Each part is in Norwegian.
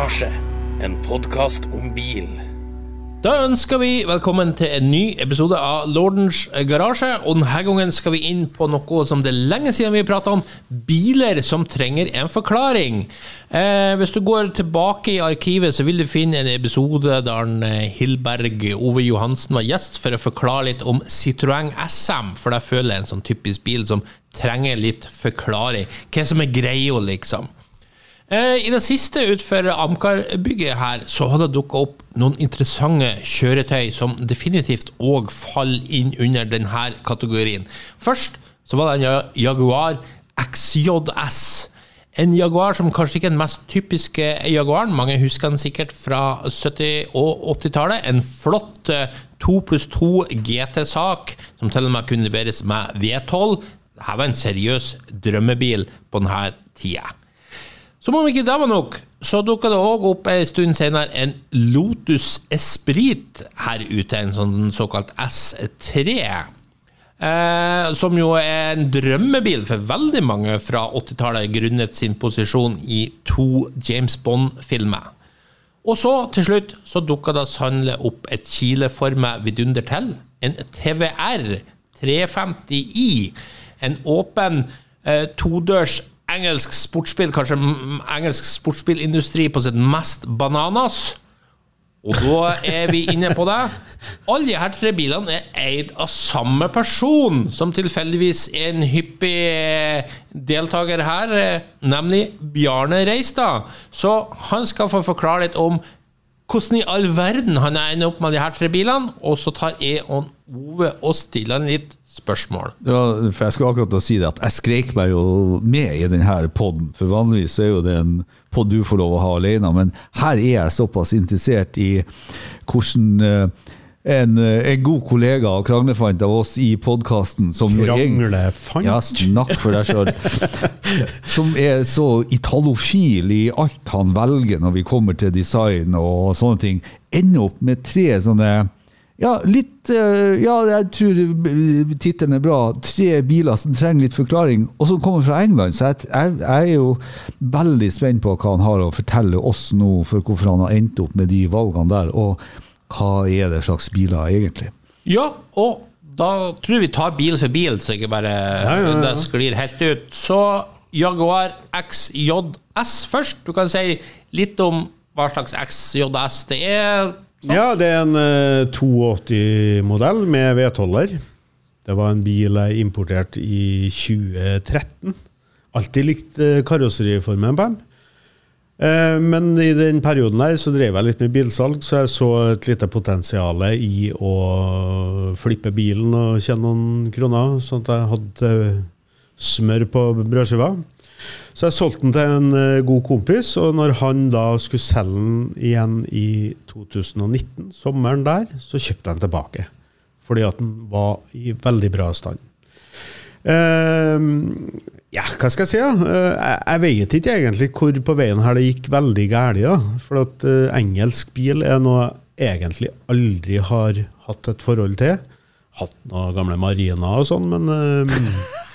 Garasje, en podcast om bil. Da ønsker vi velkommen til en ny episode av Lordens Garasje, og denne gangen skal vi inn på noe som det er lenge siden vi pratet om, biler som trenger en forklaring. Hvis du går tilbake i arkivet, så vil du finne en episode der Hilberg Ove Johansen var gjest for å forklare litt om Citroën SM, for da føler jeg en sånn typisk bil som trenger litt forklaring. Hva som er greia, liksom. I det siste utfor Amcar-bygget her så har det dukket opp noen interessante kjøretøy som definitivt også faller inn under denne kategorien. Først så var det en Jaguar XJS. En Jaguar som kanskje ikke er den mest typiske Jaguaren. Mange husker den sikkert fra 70- og 80-tallet. En flott 2+2 GT-sak som til og med kunne leveres med V12. Dette var en seriøs drømmebil på denne tiden. Som om ikke det var nok, så dukket det også opp en stund senere en Lotus Esprit her ute, en sånn såkalt S3, som jo er en drømmebil for veldig mange fra 80-tallet grunnet sin posisjon i 2 James Bond-filmer. Og så til slutt så dukket det sannelig opp et kileformet vidunder til, en TVR 350i, en åpen todørs engelsk sportsbil, kanskje engelsk sportsbilindustri på sitt mest bananas, og da er vi inne på det. Alle de her 3 bilene er eid av samme person, som tilfeldigvis er en hyppig deltaker her, nemlig Bjarne Reistad. Så han skal få forklare litt om hvordan i all verden han er ende opp med de her 3 bilene, og så tar jeg og Ove og stiller han litt spørsmål. Ja, for jeg skulle akkurat si det at jeg skrek meg jo med i denne podden, for vanligvis er jo det en podd du får lov å ha alene, men her er jeg såpass interessert i hvordan en god kollega og kranglefant av oss i podcasten som kranglefant? Ja, snakk for deg selv som er så italofil i alt han velger når vi kommer til design og sånne ting, ender opp med 3 sånne jeg tror tittelen er bra, 3 biler som trenger litt forklaring, og som kommer fra England, så jeg er jo veldig spent på hva han har å fortelle oss nå, for hvorfor han har endt opp med de valgene der, og hva er det slags biler egentlig? Ja, og da tror vi tar bil for bil, så ikke bare det sklir helt ut. Så Jaguar XJS først, du kan si litt om hva slags XJS det er. Sånn. Ja, det er en 280-modell med V12-er. Det var en bil jeg importerte i 2013. Alltid likt karosseriformen på den. Men i den perioden her så drev jeg litt med bilsalg, så jeg så et lite potensiale i å flippe bilen og tjene noen kroner, sånn at jeg hadde smør på brødskiva. Så jeg solgte den til en god kompis, og når han da skulle selge den igjen i 2019, sommeren der, så kjøpte han tilbake, fordi at den var i veldig bra stand. Hva skal jeg si da? Jeg vet ikke egentlig hvor på veien her det gikk veldig gærlig da, for at engelsk bil er noe jeg egentlig aldri har hatt et forhold til. Hatt noen gamle Marina og sånn, men...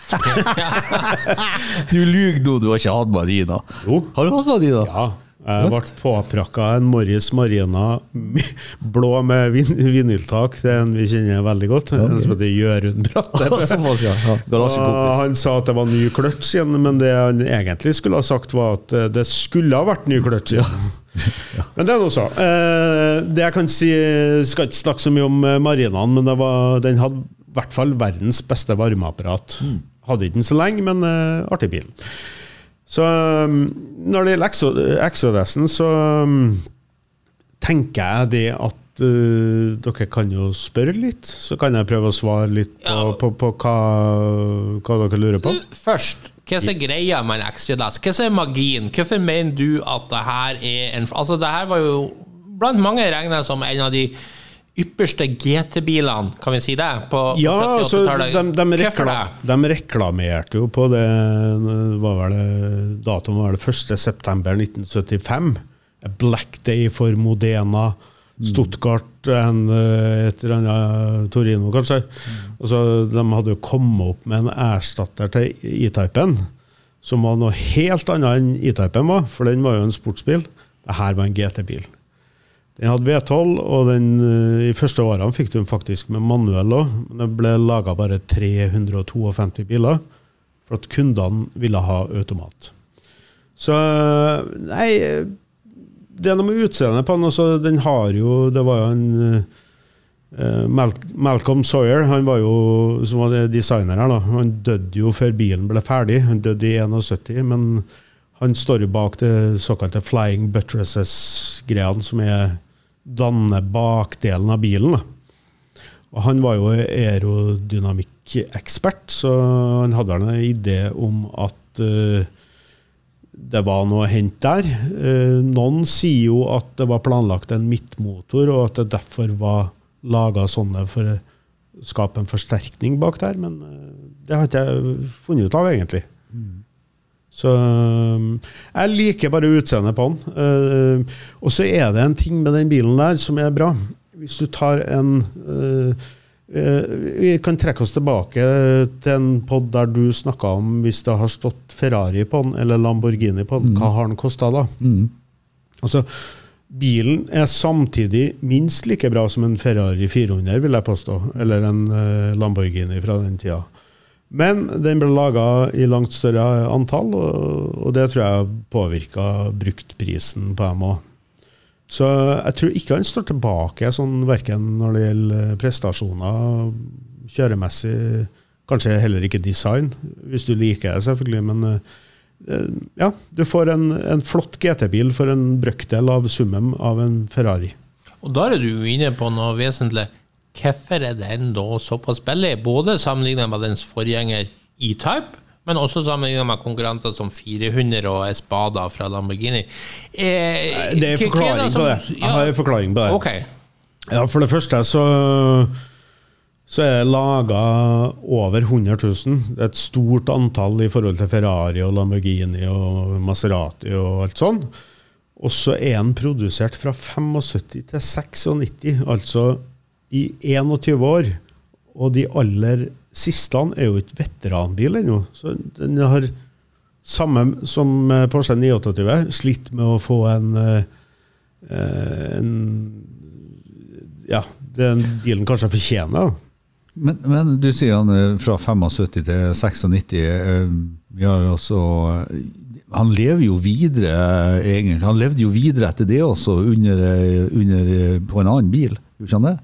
Du lyg nå, du har ikke hatt Marina. Jo. Har du hatt Marina? Ja, jeg ble påprakket en Morris Marina blå med vinyltak. Det er en vi kjenner veldig godt, en som heter Jørund Bratte. Han sa at det var ny kløtsj igjen, men det han egentlig skulle ha sagt var at det skulle ha vært ny kløtsj igjen. Men det er noe så. Det jeg kan si, skal ikke snakke så mye om Marinaen, men den hadde i hvert fall verdens beste varmeapparat. Hadde ikke den så lenge, men artig bil. Så når det gjelder XJS-en, så tenker jeg det at dere kan jo spørre litt, så kan jeg prøve å svare litt på hva dere lurer på. Først, hva er greia med en XJS? Hva er magien? Hvorfor mener du at det her er en... Altså, det her var jo blant mange regnet som en av de ypperste GT-bilene, kan vi si det? På ja, altså, de reklamerte jo på det, datoen var det 1. september 1975. Black Day for Modena, Stuttgart, et eller annet Torino, kanskje. Altså, de hadde jo kommet opp med en erstatter til E-Typen, som var noe helt annet enn E-Typen var, for den var jo en sportsbil. det her var en GT-bil. Den hadde V12, og i første årene fikk du den faktisk med manuell også, men det ble laget bare 352 biler, for at kundene ville ha automat. Så, nei, det er noe med utseendet på den, altså, den har jo, det var jo en Malcolm Sawyer, han var jo, som var designer her da, han døde jo før bilen ble ferdig, han døde i 71, men han står jo bak det såkalte Flying Buttresses-greien, som danner bakdelen av bilen da. Og han var jo aerodynamikk-ekspert, så han hadde vel en idé om at det var noe hent der. Noen sier jo at det var planlagt en midtmotor, og at det derfor var laget sånne for å skape en forsterkning bak der, men det har ikke jeg funnet ut av egentlig. Så jeg liker bare utseendet på den. Og så det en ting med den bilen der som bra. Hvis du tar vi kan trekke oss tilbake til en podd der du snakket om hvis det har stått Ferrari på den, eller Lamborghini på den, hva har den kostet da? Altså, bilen samtidig minst like bra som en Ferrari 400, vil jeg påstå, eller en Lamborghini fra den tida. Men den ble laget i langt større antall, og det tror jeg påvirket bruktprisen på dem også. Så jeg tror ikke han står tilbake sånn, hverken når det gjelder prestasjoner, kjøremessig, kanskje heller ikke design, hvis du liker det selvfølgelig, men ja, du får en flott GT-bil for en brøkdel av summen av en Ferrari. Og da du inne på noe vesentlig. Hvorfor den da såpass billig, både sammenlignet med dens forgjenger E-Type, men også sammenlignet med konkurrenter som 400 og Espada fra Lamborghini. Det forklaring på det. Jeg har en forklaring på det. Ok. Ja, for det første så laget over 100 000. Det et stort antall i forhold til Ferrari og Lamborghini og Maserati og alt sånn. Og så den produsert fra 75 til 96, altså i 21 år, og de aller siste jo et veteranbil ennå, så den har samme som Porsche 928 slitt med å få ja, den bilen kanskje fortjener. Men du sier han fra 75 til 96, vi har også, han lever jo videre egentlig, han levde jo videre etter det også på en annen bil. Gjør han det?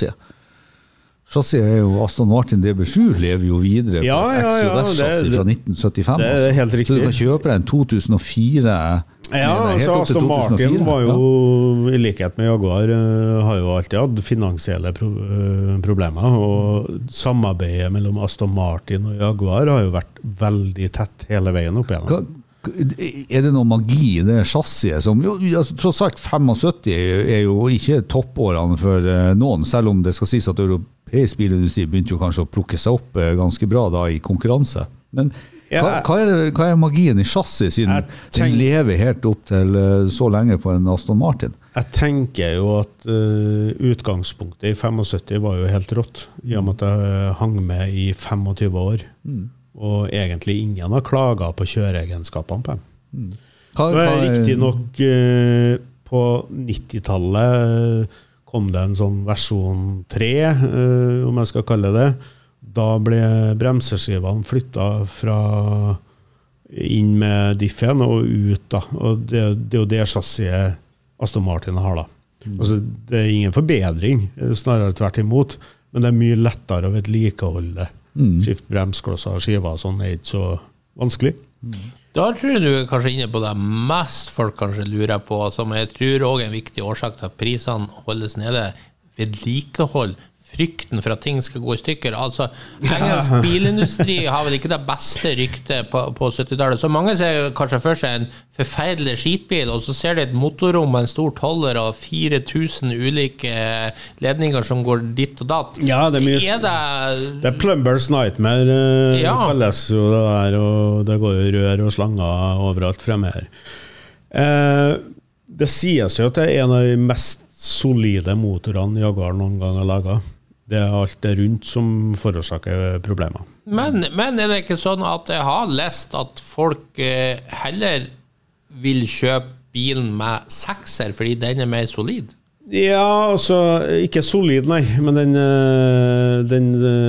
Chassis jo Aston Martin DB7 lever jo videre på XJS-chassis fra 1975. Det helt riktig. Så du kan kjøpe en 2004. Ja, altså Aston Martin var jo, i likhet med Jaguar, har jo alltid hatt finansielle problemer, og samarbeidet mellom Aston Martin og Jaguar har jo vært veldig tett hele veien opp igjennom. Det noe magi i det chassiset som jo, altså, tross alt 75 jo ikke toppårene for noen, selv om det skal sies at europeisk bilindustri begynte jo kanskje å plukke seg opp ganske bra da i konkurranse. Men hva magien i chassis siden den lever helt opp til så lenge på en Aston Martin? Jeg tenker jo at utgangspunktet i 75 var jo helt rått, i og med at jeg hang med i 25 år. Og egentlig ingen har klaget på kjøreegenskapene på dem. Det riktig nok på 90-tallet kom det en sånn versjon 3, om jeg skal kalle det. Da ble bremseskivene flyttet fra inn med diffen og ut da. Og det jo det chassiset Aston Martin har da. Altså, det ingen forbedring, snarere tvert imot, men det mye lettere å vedlikeholde. Skift bremsklosser og skiver og sånn ikke så vanskelig. Da tror jeg du kanskje inne på det mest folk kanskje lurer på, som jeg tror også en viktig årsak til at prisene holdes nede, vedlikehold, frykten for at ting skal gå i stykker. Altså, engelsk bilindustri har vel ikke det beste ryktet på 70-tallet. Så mange ser kanskje for seg en forferdelig skitbil, og så ser de et motorrom med en stor toller og 4000 ulike ledninger som går ditt og datt. Ja, det mye... Det Plumber's Nightmare, kalles jo det der, og det går jo rør og slanger overalt fremme her. Det sies jo at det en av de mest solide motorene Jaguar noen gang har laget. Det alt det rundt som forårsaker problemer. Men det ikke sånn at jeg har lest at folk heller vil kjøpe bilen med 6-er, fordi den mer solid? Ja, altså, ikke solid, nei, men den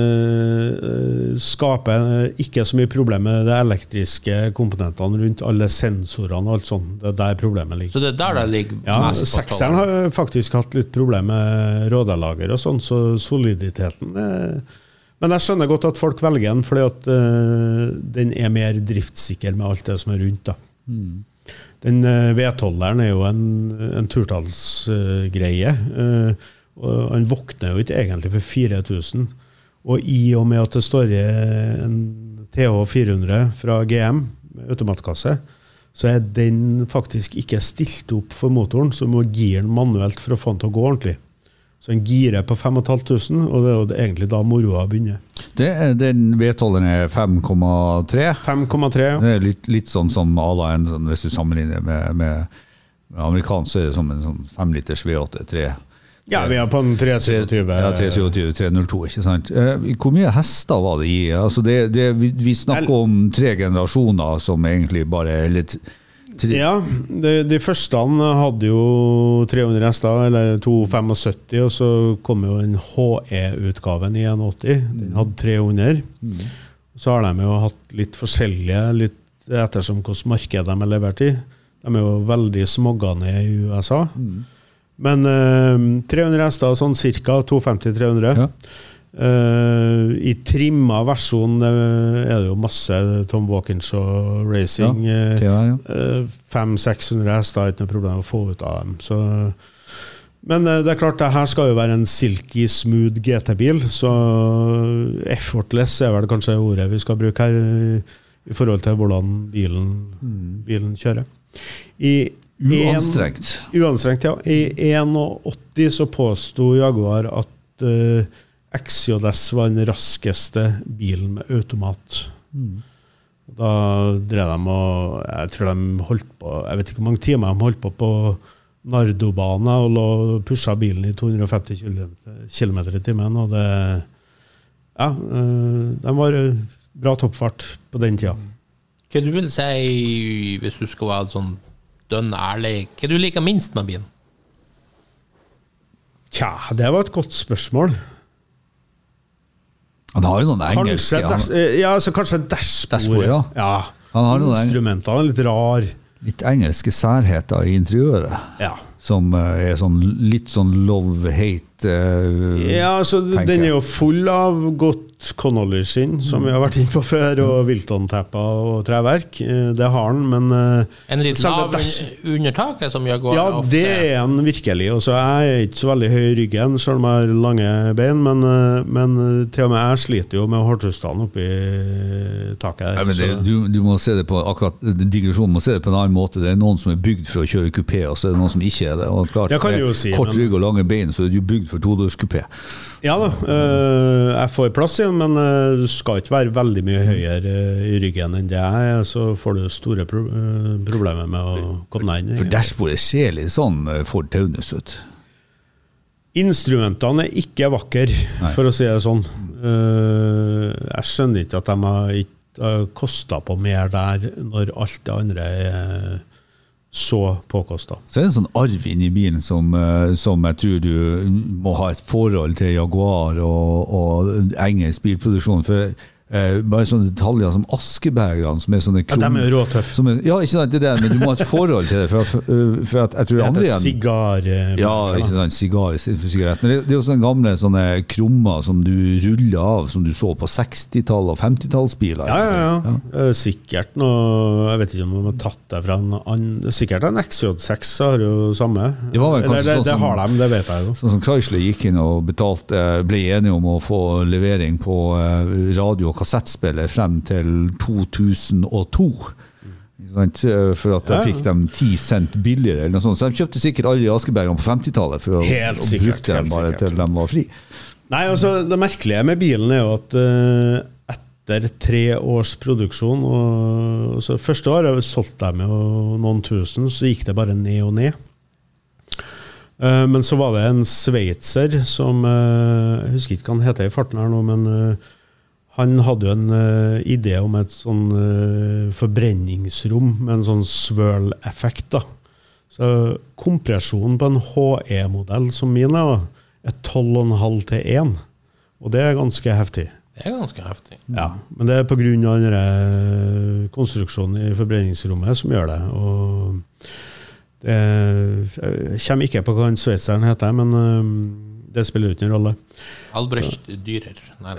skaper ikke så mye problem med de elektriske komponentene rundt alle sensorene og alt sånt. Det er der problemet ligger. Så det er der det ligger mest på 6-eren har faktisk hatt litt problem med rådelager og sånn, så soliditeten Men jeg skjønner godt at folk velger den, fordi at den er mer driftssikker med alt det som er rundt da. Den V12-eren jo en turtallsgreie, og han våkner jo ikke egentlig for 4000, og i og med at det står en TH400 fra GM, automatkasse, så den faktisk ikke stilt opp for motoren, så må gire den manuelt for å få den til å gå ordentlig. Så en girer på 5500, og det jo egentlig da moroa begynner. Den V12-en 5,3. 5,3, ja. Det litt sånn som alla sånn, hvis du sammenligner med amerikansk, så det som en sånn 5 liters V8 3. Ja, vi på en 327. Ja, 327, 302, ikke sant? Hvor mye hester var det i? Altså vi snakker om 3 generasjoner som egentlig bare Ja, de første hadde jo 300 hester, eller 275, og så kom jo en HE-utgaven i 81. Den hadde 300. Så har de jo hatt litt forskjellige, litt ettersom hvordan marked de har levert i. De jo veldig smoggende i USA. Men 300 hester, sånn cirka 250-300. Ja. I trimma versjon det jo masse Tom Walkinshaw Racing, 500-600 hester, ikke noe problem å få ut av dem, så men det klart, det her skal jo være en silky smooth GT-bil, så effortless vel kanskje ordet vi skal bruke her i forhold til hvordan bilen kjører uanstrengt, ja. I 81 så påstod Jaguar at XJS var den raskeste bilen med automat. Da drev de og jeg tror de holdt på, jeg vet ikke hvor mange timer de holdt på Nardobane og pusha bilen i 250 km i timen, og de var bra toppfart på den tida. Hva du vil si, hvis du skal være sånn dønn ærlig, hva du liker minst med bilen? Tja, det var et godt spørsmål. Han har jo noen engelske kanskje dashbord, ja. Han har instrumentene litt rar, litt engelske særheter i interiøret, som sånn, litt sånn love-hate altså, den jo full av godt Connolly skinn, som vi har vært inne på før, og Wilton-tepper og treverk, det har han, men en litt lav undertaket som Jaguar ofte. Ja, det han virkelig, og så jeg ikke så veldig høy i ryggen, selv om jeg har lange bein, men til og med jeg sliter jo med hårtustene oppi taket der. Ja, men du må se det på, akkurat digresjonen må se det på en annen måte, det noen som bygd for å kjøre kupé, og så det noen som ikke det, og klart, det kan jo si, kort rygg og lange bein, så er du bygd for todørskupé. Ja da, jeg får plass igjen, men du skal ikke være veldig mye høyere i ryggen enn det så får du store problemer med å komme deg inn. For dashbordet ser litt sånn Ford Taunus ut. Instrumentene ikke vakre, for å si det sånn. Jeg skjønner ikke at de har kostet på mer der, når alt det andre så påkostet. Så det en sånn arv inn i bilen som jeg tror du må ha et forhold til Jaguar og engelsk bilproduksjon, for bare sånne detaljer som askebægerne som sånne krom, ja, de jo råtøff. Ja, ikke sant, det men du må ha et forhold til det, for at jeg tror andre igjen sigar ikke sant, sigaret, men det jo sånne gamle sånne krummer som du ruller av, som du så på 60-tall- og 50-tallsbiler. Ja. Sikkert noe, jeg vet ikke om de har tatt det fra sikkert en XJ6 har jo samme. Det har de, det vet jeg jo. Sånn som Chrysler gikk inn og ble enige om å få levering på radio- og kassettspiller frem til 2002. For at da fikk de 10 cent billigere eller noe sånt. Så de kjøpte sikkert alle i Askebergene på 50-tallet for å bruke dem bare til de var fri. Nei, altså det merkelige med bilen jo at etter 3 års produksjon, og så første året solgte de jo noen tusen, så gikk det bare ned og ned. Men så var det en sveitser som, jeg husker ikke hva han heter i farten her nå, men han hadde jo en idé om et sånn forbrenningsrom med en sånn swirl-effekt da. Så kompresjonen på en HE-modell som min da, 12,5 til 1. Og det ganske heftig. Det ganske heftig. Ja, men det på grunn av den konstruksjonen i forbrenningsrommet som gjør det. Og jeg kommer ikke på hva den sveitseren heter, men det spiller ikke en rolle. Albrecht Dürer. Nei.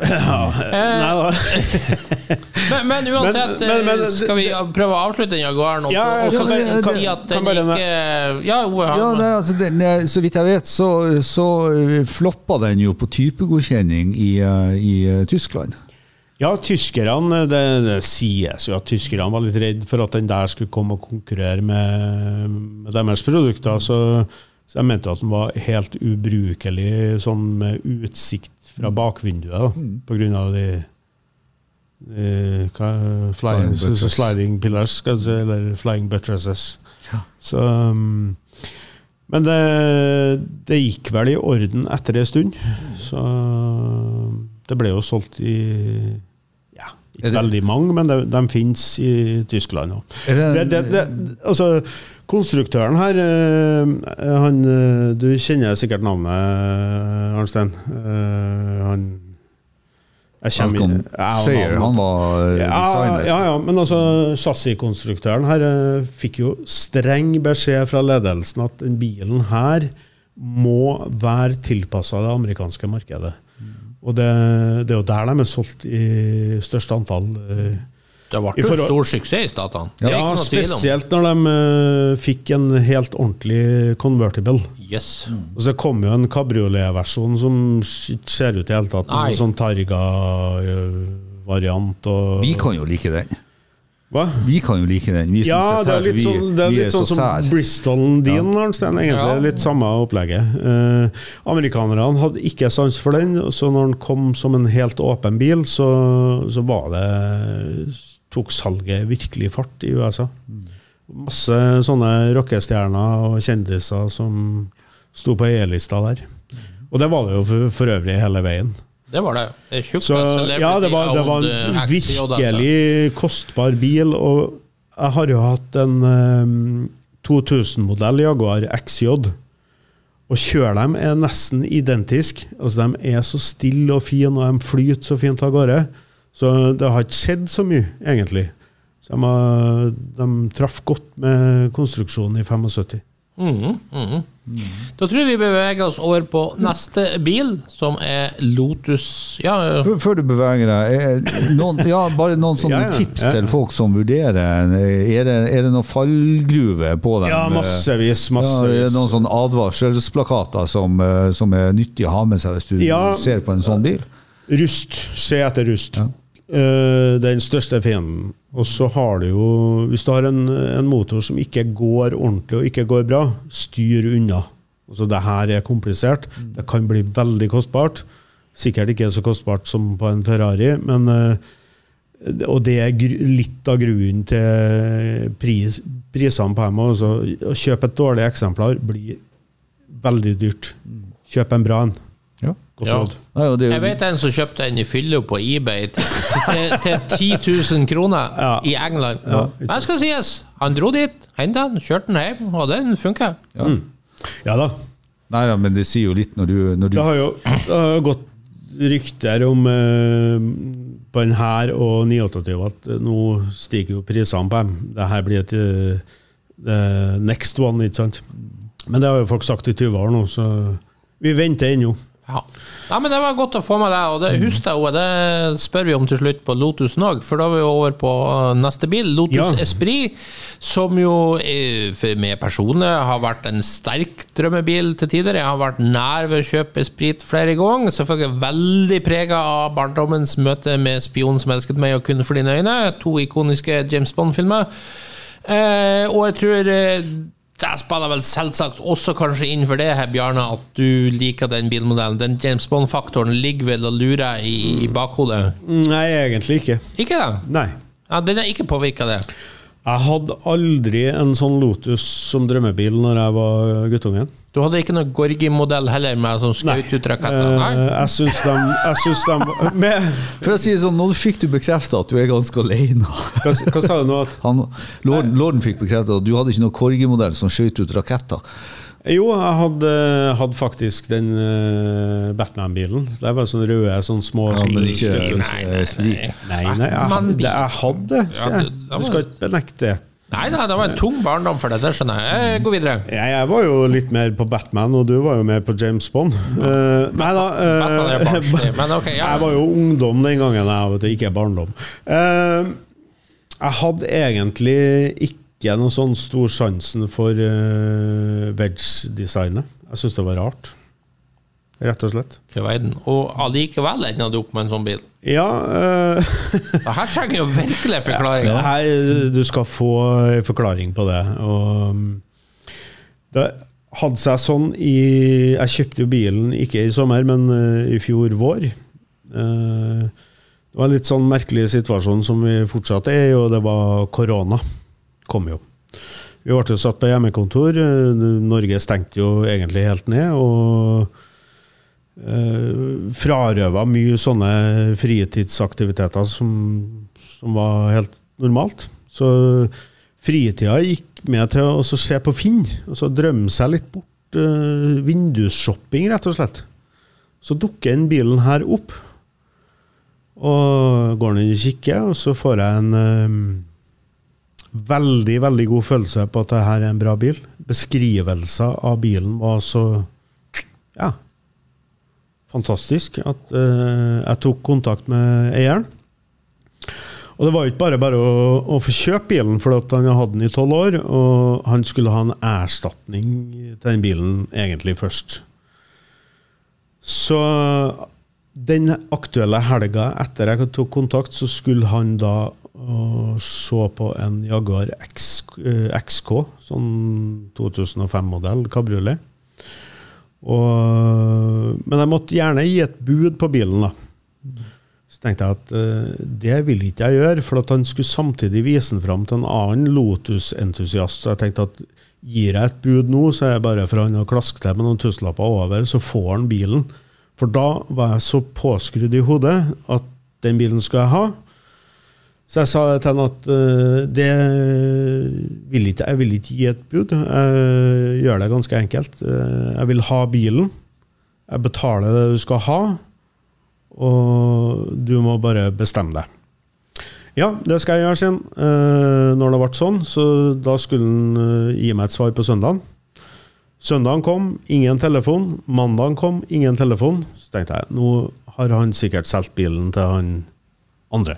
Men uansett, skal vi prøve å avslutte den Jaguaren og så si at den ikke... Ja, Ove, så vidt jeg vet, så floppet den jo på typegodkjenning i Tyskland. Ja, tyskerne, det sies jo at tyskerne var litt redd for at den der skulle komme og konkurrere med deres produkter, så jeg mente at den var helt ubrukelig, sånn med utsikt fra bakvinduet, da, på grunn av sliding pillars, skal jeg si, eller flying buttresses. Ja. Så, men det gikk vel i orden etter en stund, så det ble jo solgt i... Ikke veldig mange, men de finnes i Tyskland også. Altså, konstruktøren her, du kjenner sikkert navnet, Arnstein. Han var designer. Ja, men altså, chassiskonstruktøren her fikk jo streng beskjed fra ledelsen at den bilen her må være tilpasset det amerikanske markedet. Og det er jo der de solgt i største antall. Det har vært en stor suksess i statene. Ja, spesielt når de fikk en helt ordentlig convertible. Yes. Og så kom jo en cabriolet-versjon som ser ut i hele tatt, en sånn Targa-variant. Vi kan jo like den. Hva? Vi kan jo like den. Ja, det er litt sånn som Bristolen din, Arnstein, egentlig. Litt samme opplegget. Amerikanerne hadde ikke sans for den, så når den kom som en helt åpen bil, så var det tok salget virkelig fart i USA. Masse sånne rockestjerner og kjendiser som sto på E-lista der. Og det var det jo for øvrig hele veien. Det var det. Ja, det var en virkelig kostbar bil, og jeg har jo hatt en 2000-modell Jaguar XJ, og kjører dem nesten identisk. Altså, de så stille og fine, og de flyter så fint av gårde. Så det har ikke skjedd så mye, egentlig. Så de traff godt med konstruksjonen i 75. Da tror vi beveger oss over på neste bil, som Lotus. Før du beveger deg, bare noen sånne tips til folk som vurderer. Er det noen fallgruve på dem? Ja, massevis. Er det noen sånne advarselsplakater som nyttig å ha med seg hvis du ser på en sånn bil? Rust. Se etter rust. Den største fienden. Og så har du jo, hvis du har en motor som ikke går ordentlig og ikke går bra, styr unna. Altså det her komplisert. Det kan bli veldig kostbart. Sikkert ikke så kostbart som på en Ferrari, men og det litt av grunnen til prisene på dem. Altså, å kjøpe et dårlig eksemplar blir veldig dyrt. Kjøp en bra en. Jeg vet en som kjøpte en i fyllo på eBay til 10 000 kroner i England. Men skal sies, han dro dit, hentet den, kjørte den hjem, og den funker. Ja da. Nei, men det sier jo litt når du... Det har jo gått rykter om på den her og 928 at nå stiger jo prisene på dem. Det her blir et next one, ikke sant? Men det har jo folk sagt i 20 år nå, så vi venter ennå. Ja, men det var godt å få med deg, og det husker jeg, det spør vi om til slutt på Lotusen også, for da er vi over på neste bil, Lotus Esprit, som jo for meg personlig har vært en sterk drømmebil til tider. Jeg har vært nær ved å kjøpe Esprit flere ganger, selvfølgelig veldig preget av barndommens møte med Spion som elsket meg og Kun for dine øyne, 2 ikoniske James Bond-filmer, og jeg tror... Det spiller vel selvsagt også kanskje innenfor det her, Bjarne, at du liker den bilmodellen. Den James Bond-faktoren ligger vel og lurer i bakhodet? Nei, egentlig ikke. Ikke det? Nei. Ja, den ikke påvirket det? Jeg hadde aldri en sånn Lotus som drømmebil når jeg var guttungen. Du hadde ikke noen Gorgi-modell heller med sånn skjøt ut raketter? Nei. Jeg synes de med, For å si det sånn, nå fikk du bekreftet at du ganske alene. hva sa du nå? Lorden fikk bekreftet at du hadde ikke noen Corgi-modell som skjøt ut raketter. Jo, jeg hadde faktisk den Batman-bilen. Det var sånne røde, sånne små... Ja, men ikke sprit. Nei, jeg hadde. Du skal ikke benekte det. Nei, det var en tung barndom for det, skjønner jeg. Jeg går videre. Jeg var jo litt mer på Batman, og du var jo mer på James Bond. Nei da. Batman men ok, ja. Jeg var jo ungdom den gangen, jeg ikke barndom. Jeg hadde egentlig ikke noen sånn stor sjansen for wedge-designet. Jeg synes det var rart. Rett og slett. Og allikevel ender du opp med en sånn bil. Ja. Her trenger jo virkelig forklaring. Du skal få en forklaring på det. Og det hadde seg sånn jeg kjøpte jo bilen ikke i sommer, men i fjor vår. Det var en litt sånn merkelig situasjon som vi fortsatt og det var korona. Kom jo. Vi ble satt på hjemmekontor. Norge stengte jo egentlig helt ned, og frarøva mye sånne fritidsaktiviteter som var helt normalt. Så fritida gikk med til å se på Finn, og så drømme seg litt bort vindusshopping, rett og slett. Så dukker den bilen her opp, og går den i kikke, og så får jeg en veldig, veldig god følelse på at dette er en bra bil. Beskrivelsen av bilen var så fantastisk at jeg tok kontakt med eieren. Og det var ikke bare å få kjøpe bilen, for at han hadde den i 12 år, og han skulle ha en erstatning til den bilen egentlig først. Så den aktuelle helga etter jeg tok kontakt, så skulle han da se på en Jaguar XK, sånn 2005-modell, cabriolet. Men jeg måtte gjerne gi et bud på bilen da. Så tenkte jeg at det vil ikke jeg gjøre, for at han skulle samtidig vise den frem til en annen Lotus-entusiast. Så jeg tenkte at gir jeg et bud nå, så jeg bare for han å klaske til med noen tusenlapper over, så får han bilen. For da var jeg så påskrudd i hodet at den bilen skulle jeg ha. Så jeg sa til han at jeg vil ikke gi et bud. Jeg gjør det ganske enkelt. Jeg vil ha bilen. Jeg betaler det du skal ha, og du må bare bestemme deg. Ja, det skal jeg gjøre sin. Når det ble sånn, så da skulle han gi meg et svar på søndagen. Søndagen kom, ingen telefon. Mandagen kom, ingen telefon. Så tenkte jeg, nå har han sikkert solgt bilen til han andre.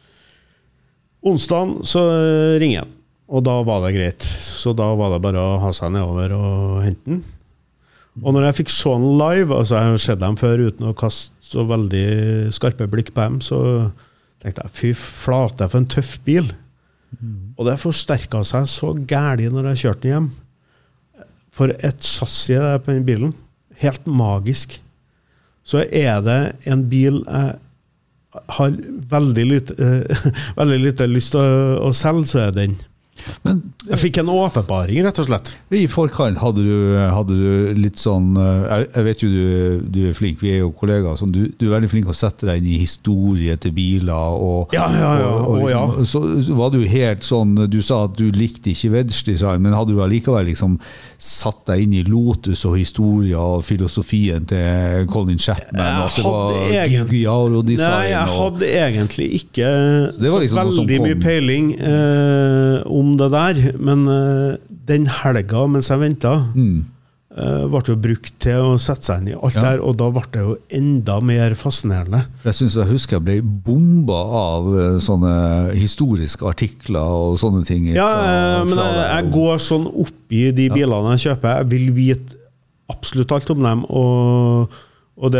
Onsdagen så ringer han, og da var det greit. Så da var det bare å ha seg nedover og hente den. Og når jeg fikk sånn live, altså jeg har sett dem før uten å kaste så veldig skarpe blikk på dem, så tenkte jeg, fy flate for en tøff bil. Og det forsterket seg så gærlig når jeg kjørte den hjem. For et chassis der på den bilen, helt magisk. Så det en bil jeg har veldig lite lyst til å selge, så den. Men jeg fikk en åpenbaring, rett og slett. I forkant hadde du litt sånn, jeg vet jo du er flink, vi jo kollegaer, sånn, du er veldig flink å sette deg inn i historie til biler, og liksom, så var du helt sånn, du sa at du likte ikke wedge-design, men hadde du allikevel liksom satt deg inn i Lotus og historie og filosofien til Colin Chapman, at det var Giugiaro-design? Nei, jeg hadde egentlig ikke liksom veldig mye peiling om det der, men den helga mens jeg ventet ble jo brukt til å sette seg inn i alt der, og da ble det jo enda mer fascinerende. For jeg husker jeg ble bombet av sånne historiske artikler og sånne ting. Men jeg går sånn opp i de bilene jeg kjøper, jeg vil vite absolutt alt om dem, og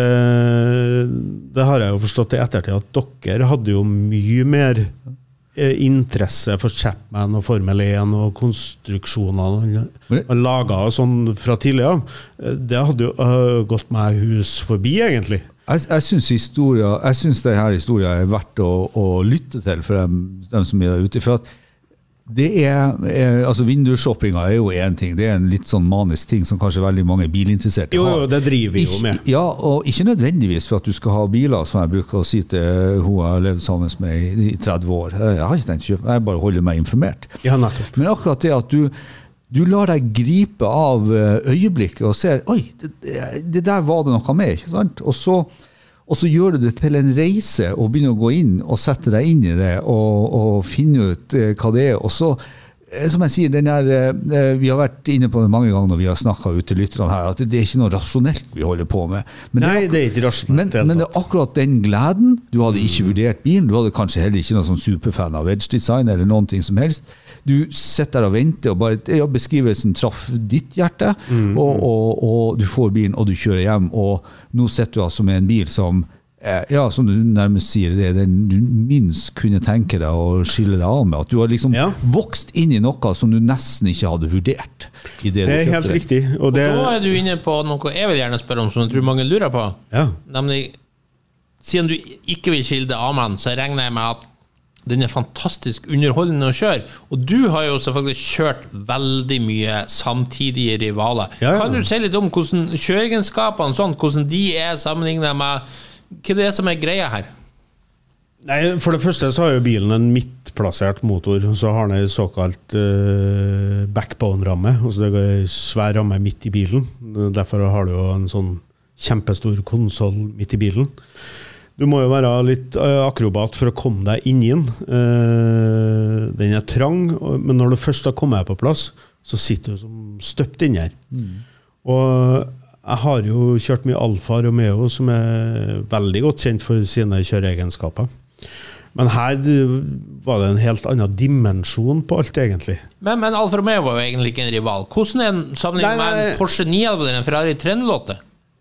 det har jeg jo forstått i ettertid, at dere hadde jo mye mer interesse for Chapman og Formel 1 og konstruksjonene og laget og sånn fra tidligere. Det hadde jo gått meg hus forbi, egentlig. Jeg synes denne historien er verdt å lytte til for dem som er ute. For at Det altså vindusshoppinga jo en ting, det en litt sånn manisk ting som kanskje veldig mange bilinteresserte har. Jo, det driver vi jo med. Ja, og ikke nødvendigvis for at du skal ha biler, som jeg bruker å si til hun jeg har levd sammen med i 30 år. Jeg har ikke tenkt å kjøpe, jeg bare holder meg informert. Ja, nettopp. Men akkurat det at du lar deg gripe av øyeblikket og ser, oi, det der var det noe med, ikke sant? Og så gjør du det til en reise og begynner å gå inn og sette deg inn i det og finne ut hva det og så, som jeg sier, vi har vært inne på det mange ganger når vi har snakket ut til lytterne her, at det ikke noe rasjonelt vi holder på med. Men Nei, det ikke rasjonelt. Men det akkurat den gleden, du hadde ikke vurdert bilen, du hadde kanskje heller ikke noen sånn superfan av edge design eller noen ting som helst. Du sitter der og venter, og bare beskrivelsen traff ditt hjerte, og du får bilen, og du kjører hjem, og nå sitter du altså med en bil som som du nærmest sier, det den du minst kunne tenke deg å skille deg av med. At du har liksom vokst inn i noe som du nesten ikke hadde vurdert i det du kjøpte. Det helt riktig. Og da du inne på noe jeg vil gjerne spørre om, som jeg tror mange lurer på. Ja. Nemlig, siden du ikke vil skille deg av med den, så regner jeg med at den fantastisk underholdende å kjøre. Og du har jo selvfølgelig kjørt veldig mye samtidige rivaler. Ja. Kan du si litt om hvordan kjøreegenskapene sånn, hvordan de sammenlignet med hva det som greia her? Nei, for det første så har jo bilen en midtplassert motor, så har den en såkalt backbone-ramme, altså det er en svær ramme midt i bilen. Derfor har du jo en sånn kjempestor konsol midt i bilen. Du må jo være litt akrobat for å komme deg inn i den. Den trang, men når du først har kommet på plass, så sitter du som støpt inn her. Og jeg har jo kjørt mye Alfa Romeo, som veldig godt kjent for sine kjøreegenskaper. Men her var det en helt annen dimensjon på alt, egentlig. Men Alfa Romeo var jo egentlig ikke en rival. Hvordan en sammenligning med en Porsche 911 eller en Ferrari 308?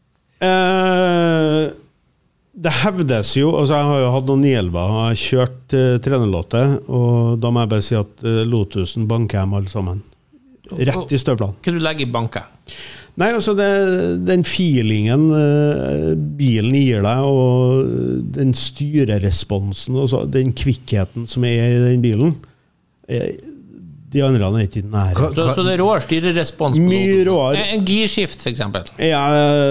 Det hevdes jo, altså jeg har jo hatt noen 911, og jeg har kjørt 308, og da må jeg bare si at Lotusen banker dem alle sammen. Rett i støvlene. Hva du legger i banket? Nei, altså den feelingen bilen gir deg, og den styreresponsen, og den kvikkheten som i den bilen, de andre ikke nære. Så det er råere styrerespons? Mye råere. En girskift, for eksempel? Ja,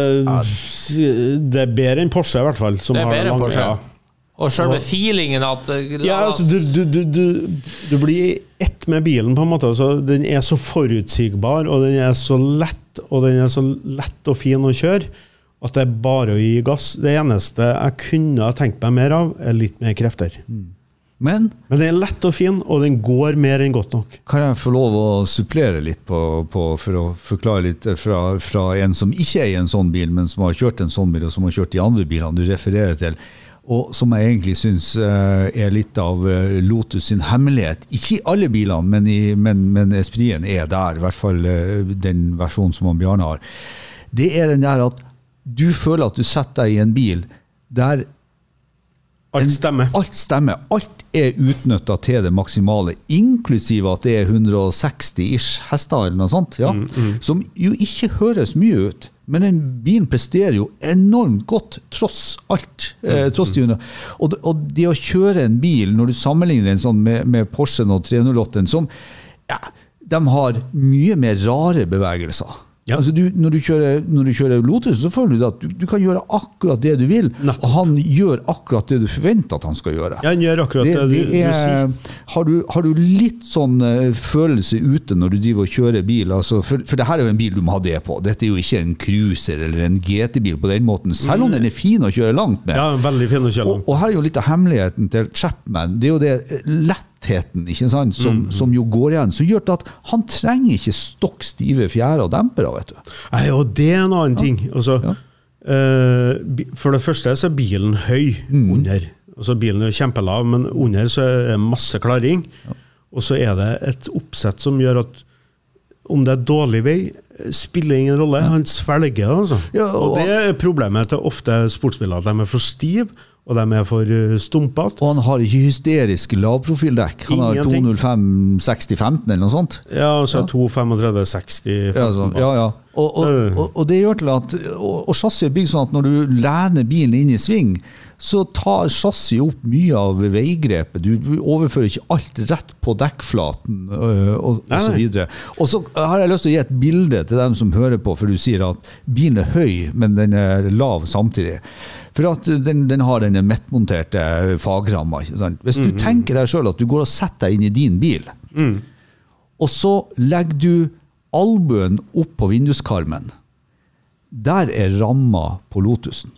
det bedre enn Porsche i hvert fall. Det bedre enn Porsche, Og selve feelingen at ja, altså, du blir ett med bilen på en måte, altså, den så forutsigbar, og den så lett, og den så lett og fin å kjøre, at det bare å gi gass. Det eneste jeg kunne ha tenkt meg mer av, litt mer krefter. Men den lett og fin, og den går mer enn godt nok. Kan jeg få lov å supplere litt for å forklare litt fra en som ikke i en sånn bil, men som har kjørt en sånn bil, og som har kjørt de andre bilene du refererer til, og som jeg egentlig synes litt av Lotus sin hemmelighet. Ikke i alle bilene, men Espriten der, i hvert fall den versjonen som Bjarne har. Det den der at du føler at du setter deg i en bil der alt stemmer. Alt stemmer. Alt utnyttet til det maksimale, inklusive at det 160-ish hester eller noe sånt, ja, som jo ikke høres mye ut. Men den bilen presterer jo enormt godt, tross alt. Tross de og det å kjøre en bil, når du sammenligner en sånn med Porsche og 308, som de har mye mer rare bevegelser. Ja. Altså når du kjører Lotus, så føler du at du kan gjøre akkurat det du vil, og han gjør akkurat det du forventer at han skal gjøre. Ja, han gjør akkurat det du sier. Har du litt sånn følelse ute når du driver og kjører bil? Altså, for det her jo en bil du må ha det på. Dette jo ikke en cruiser eller en GT-bil på den måten, selv om den fin å kjøre langt med. Ja, veldig fin å kjøre langt. Og her jo litt av hemmeligheten til Chapman, det jo det lettheten, ikke sant, som jo går igjen, så gjør det at han trenger ikke stokk stive fjære og dempere, vet du. Nei, og det en annen ting. Altså, for det første så bilen høy under. Altså, bilen kjempelav, men under så masse klaring. Og så det et oppsett som gjør at om det dårlig vei, spiller ingen rolle. Han svelger, altså. Ja, og det er problemet til ofte sportsspillere, at de for stive, og de for stumpete. Og han har ikke hysterisk lavprofildekk. Han har 2.05-60-15 eller noe sånt. Ja, og så 2.35-60. Ja, sånn. Ja. Og det gjør til at og chassis er bygd sånn at når du lener bilen inn i sving, så tar chassis opp mye av veigrepet. Du overfører ikke alt rett på dekkflaten og så videre. Og så har jeg lyst til å gi et bilde til dem som hører på, for du sier at bilen er høy, men den er lav samtidig. For at den har denne mettmonterte fagramma. Hvis du tenker deg selv at du går og setter deg inn i din bil, og så legger du albuen opp på vinduskarmen, der er ramma på Lotusen.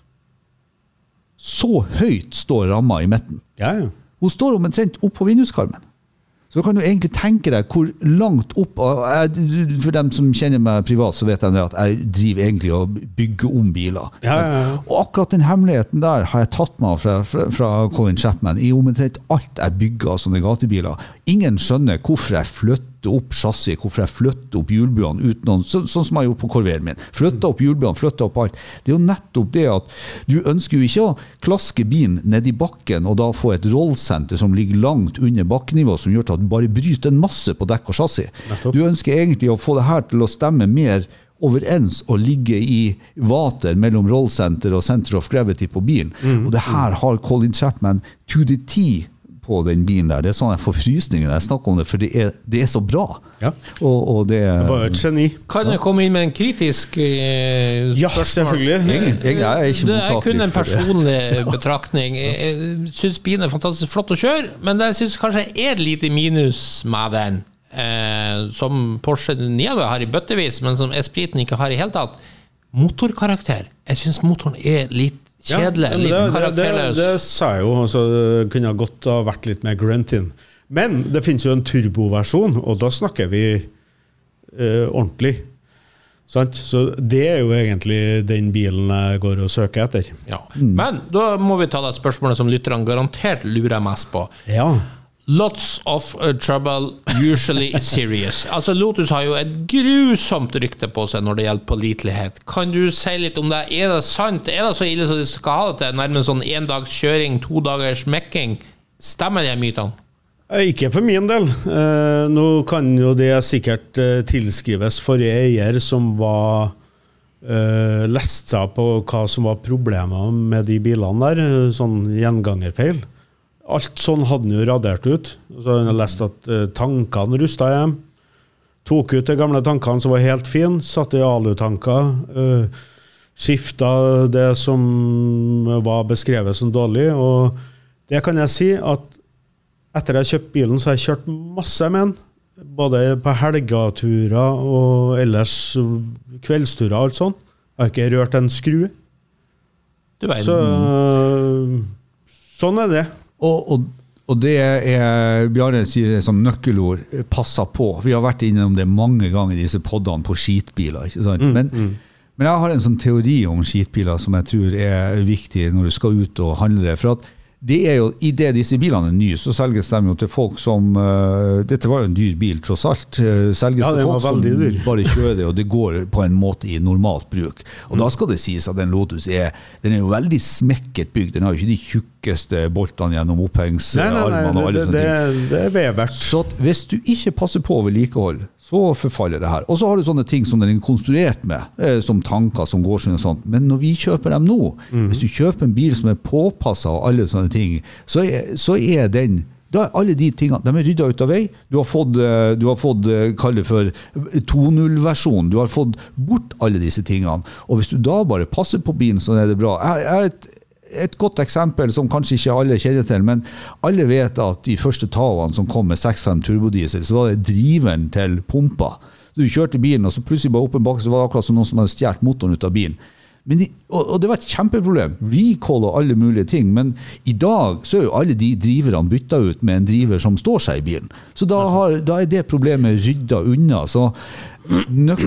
Så høyt står ramma i midten. Ja. Hun står omtrent opp på vinduskarmen. Så kan du egentlig tenke deg hvor langt opp, for dem som kjenner meg privat, så vet de at jeg driver egentlig og bygger om biler. Ja. Og akkurat den hemmeligheten der har jeg tatt meg fra Colin Chapman i omtrent alt jeg bygger av sånne gatebiler. Ingen skjønner hvorfor jeg flytter opp chassis, hvorfor jeg flytter opp hjulbuene utenom, sånn som jeg har gjort på Corvairen min. Flytter opp hjulbuene, flytter opp alt. Det er jo nettopp det at du ønsker jo ikke å klaske bilen ned i bakken og da få et rollsenter som ligger langt under bakkenivå, som gjør til at du bare bryter en masse på dekk og chassis. Nettopp. Du ønsker egentlig å få det her til å stemme mer overens og ligge i vater mellom rollsenter og center of gravity på bilen. Og det her har Colin Chapman to the T på den bilen der. Det er sånn jeg får frysninger når jeg snakker om det, for det er så bra. Ja. Og det var et geni. Kan jeg komme inn med en kritisk spørsmål? Ja, selvfølgelig. Jeg er ikke Det er kun en mottakelig for det. personlig betraktning. Jeg synes bilen er fantastisk flott å kjøre, men det synes kanskje er et lite minus med den, som Porsche 911 har i bøttevis, men som Espriten ikke har i hele tatt. Motorkarakter. Jeg synes motoren er litt kjedelig, litt karakterløs. Det sa jeg jo, altså, det kunne godt ha vært litt mer grunt inn. Men det finnes jo en turboversjon, og da snakker vi ordentlig. Sant? Så det er jo egentlig den bilen jeg går og søker etter. Ja. Men da må vi ta det spørsmålet som lytterne garantert lurer mest på. Ja. Lots of trouble, usually serious. Altså Lotus har jo et grusomt rykte på seg når det gjelder pålitelighet. Kan du si litt om det? Er det sant? Er det så ille så de skal ha det til nærmest sånn 1 dags kjøring, 2 dagers mekking? Stemmer de mytene? Ikke for min del. Nå kan jo det sikkert tilskrives forrige eier som var lest seg på hva som var problemer med de bilene der, sånn gjengangerfeil. Alt sånn hadde han jo radert ut. Så han har lest at tankene rustet hjem. Tok ut de gamle tankene som var helt fine, satte i alutanker, skiftet det som var beskrevet som dårlig, og det kan jeg si at etter jeg kjøpt bilen så har jeg kjørt masse med den, både på helgeturer og ellers kveldsturer og alt sånt. Jeg har ikke rørt en skru. Sånn er det. Og det er, Bjarne sier som nøkkelord, passer på. Vi har vært innom det mange ganger i disse poddene på skitbiler, ikke sant? Men jeg har en sånn teori om skitbiler som jeg tror er viktig når du skal ut og handle det, for at det er jo, i det disse bilene er nye, så selges de jo til folk som, dette var jo en dyr bil tross alt, selges til folk som bare kjører det, og det går på en måte i normalt bruk. Og da skal det sies at den Lotus den er jo veldig smekkert bygd, den har jo ikke de tjukkeste boltene gjennom opphengsarmene og alle sånne ting. Det er vevert. Så at hvis du ikke passer på vedlikehold, så forfaller det her. Og så har du sånne ting som den er konstruert med, som tanker som går sånn og sånt. Men når vi kjøper dem nå, hvis du kjøper en bil som er påpasset og alle sånne ting, så er den, da er alle de tingene, de er ryddet ut av vei. Du har fått kall det for 2.0-versjon. Du har fått bort alle disse tingene. Og hvis du da bare passer på bilen, så er det bra. Jeg et godt eksempel som kanskje ikke alle kjenner til, men alle vet at de første Tavene som kom med 6.5 turbodiesel, så var det driveren til pumpa. Så du kjørte bilen, og så plutselig bare opp en bakke, så var det akkurat som noen som hadde stjert motoren ut av bilen. Og det var et kjempeproblem. Recall og alle mulige ting, men i dag så er jo alle de driverne byttet ut med en driver som står seg i bilen. Så da er det problemet ryddet unna. Så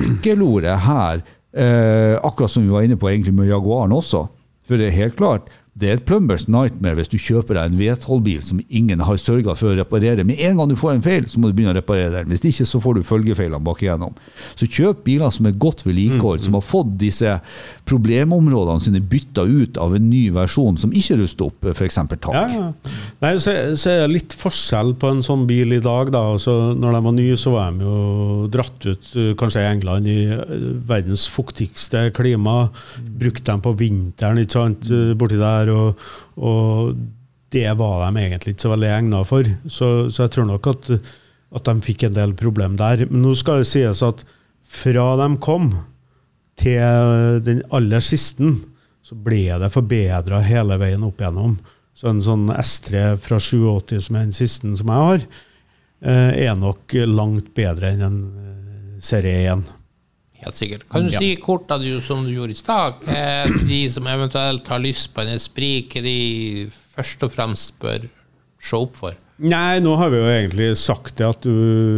nøkkelordet her, akkurat som vi var inne på egentlig med Jaguaren også, for det er helt klart, Det et plumbers nightmare hvis du kjøper deg en V12-bil som ingen har sørget for å reparere. Med en gang du får en feil, så må du begynne å reparere den. Hvis ikke, så får du følgefeilene bak igjennom. Så kjøp biler som godt vedlikehold, som har fått disse problemområdene sine byttet ut av en ny versjon som ikke ruster opp, for eksempel tak. Ja. Nei, så er det litt forskjell på en sånn bil i dag da. Altså, når de var nye, så var de jo dratt ut, kanskje i England, i verdens fuktigste klima. Brukte dem på vinteren, ikke sant, borti der. Og det var de egentlig ikke så veldig egnet for. Så jeg tror nok at de fikk en del problem der. Men nå skal det sies at fra de kom til den aller siste, så ble det forbedret hele veien opp igjennom. Så en sånn S3 fra 87, som den siste som jeg har, er nok langt bedre enn en serie 1. Helt sikkert. Kan du si kort av det som du gjorde i stad, de som eventuelt har lyst på en Esprit, de først og fremst bør se opp for? Nei, nå har vi jo egentlig sagt det at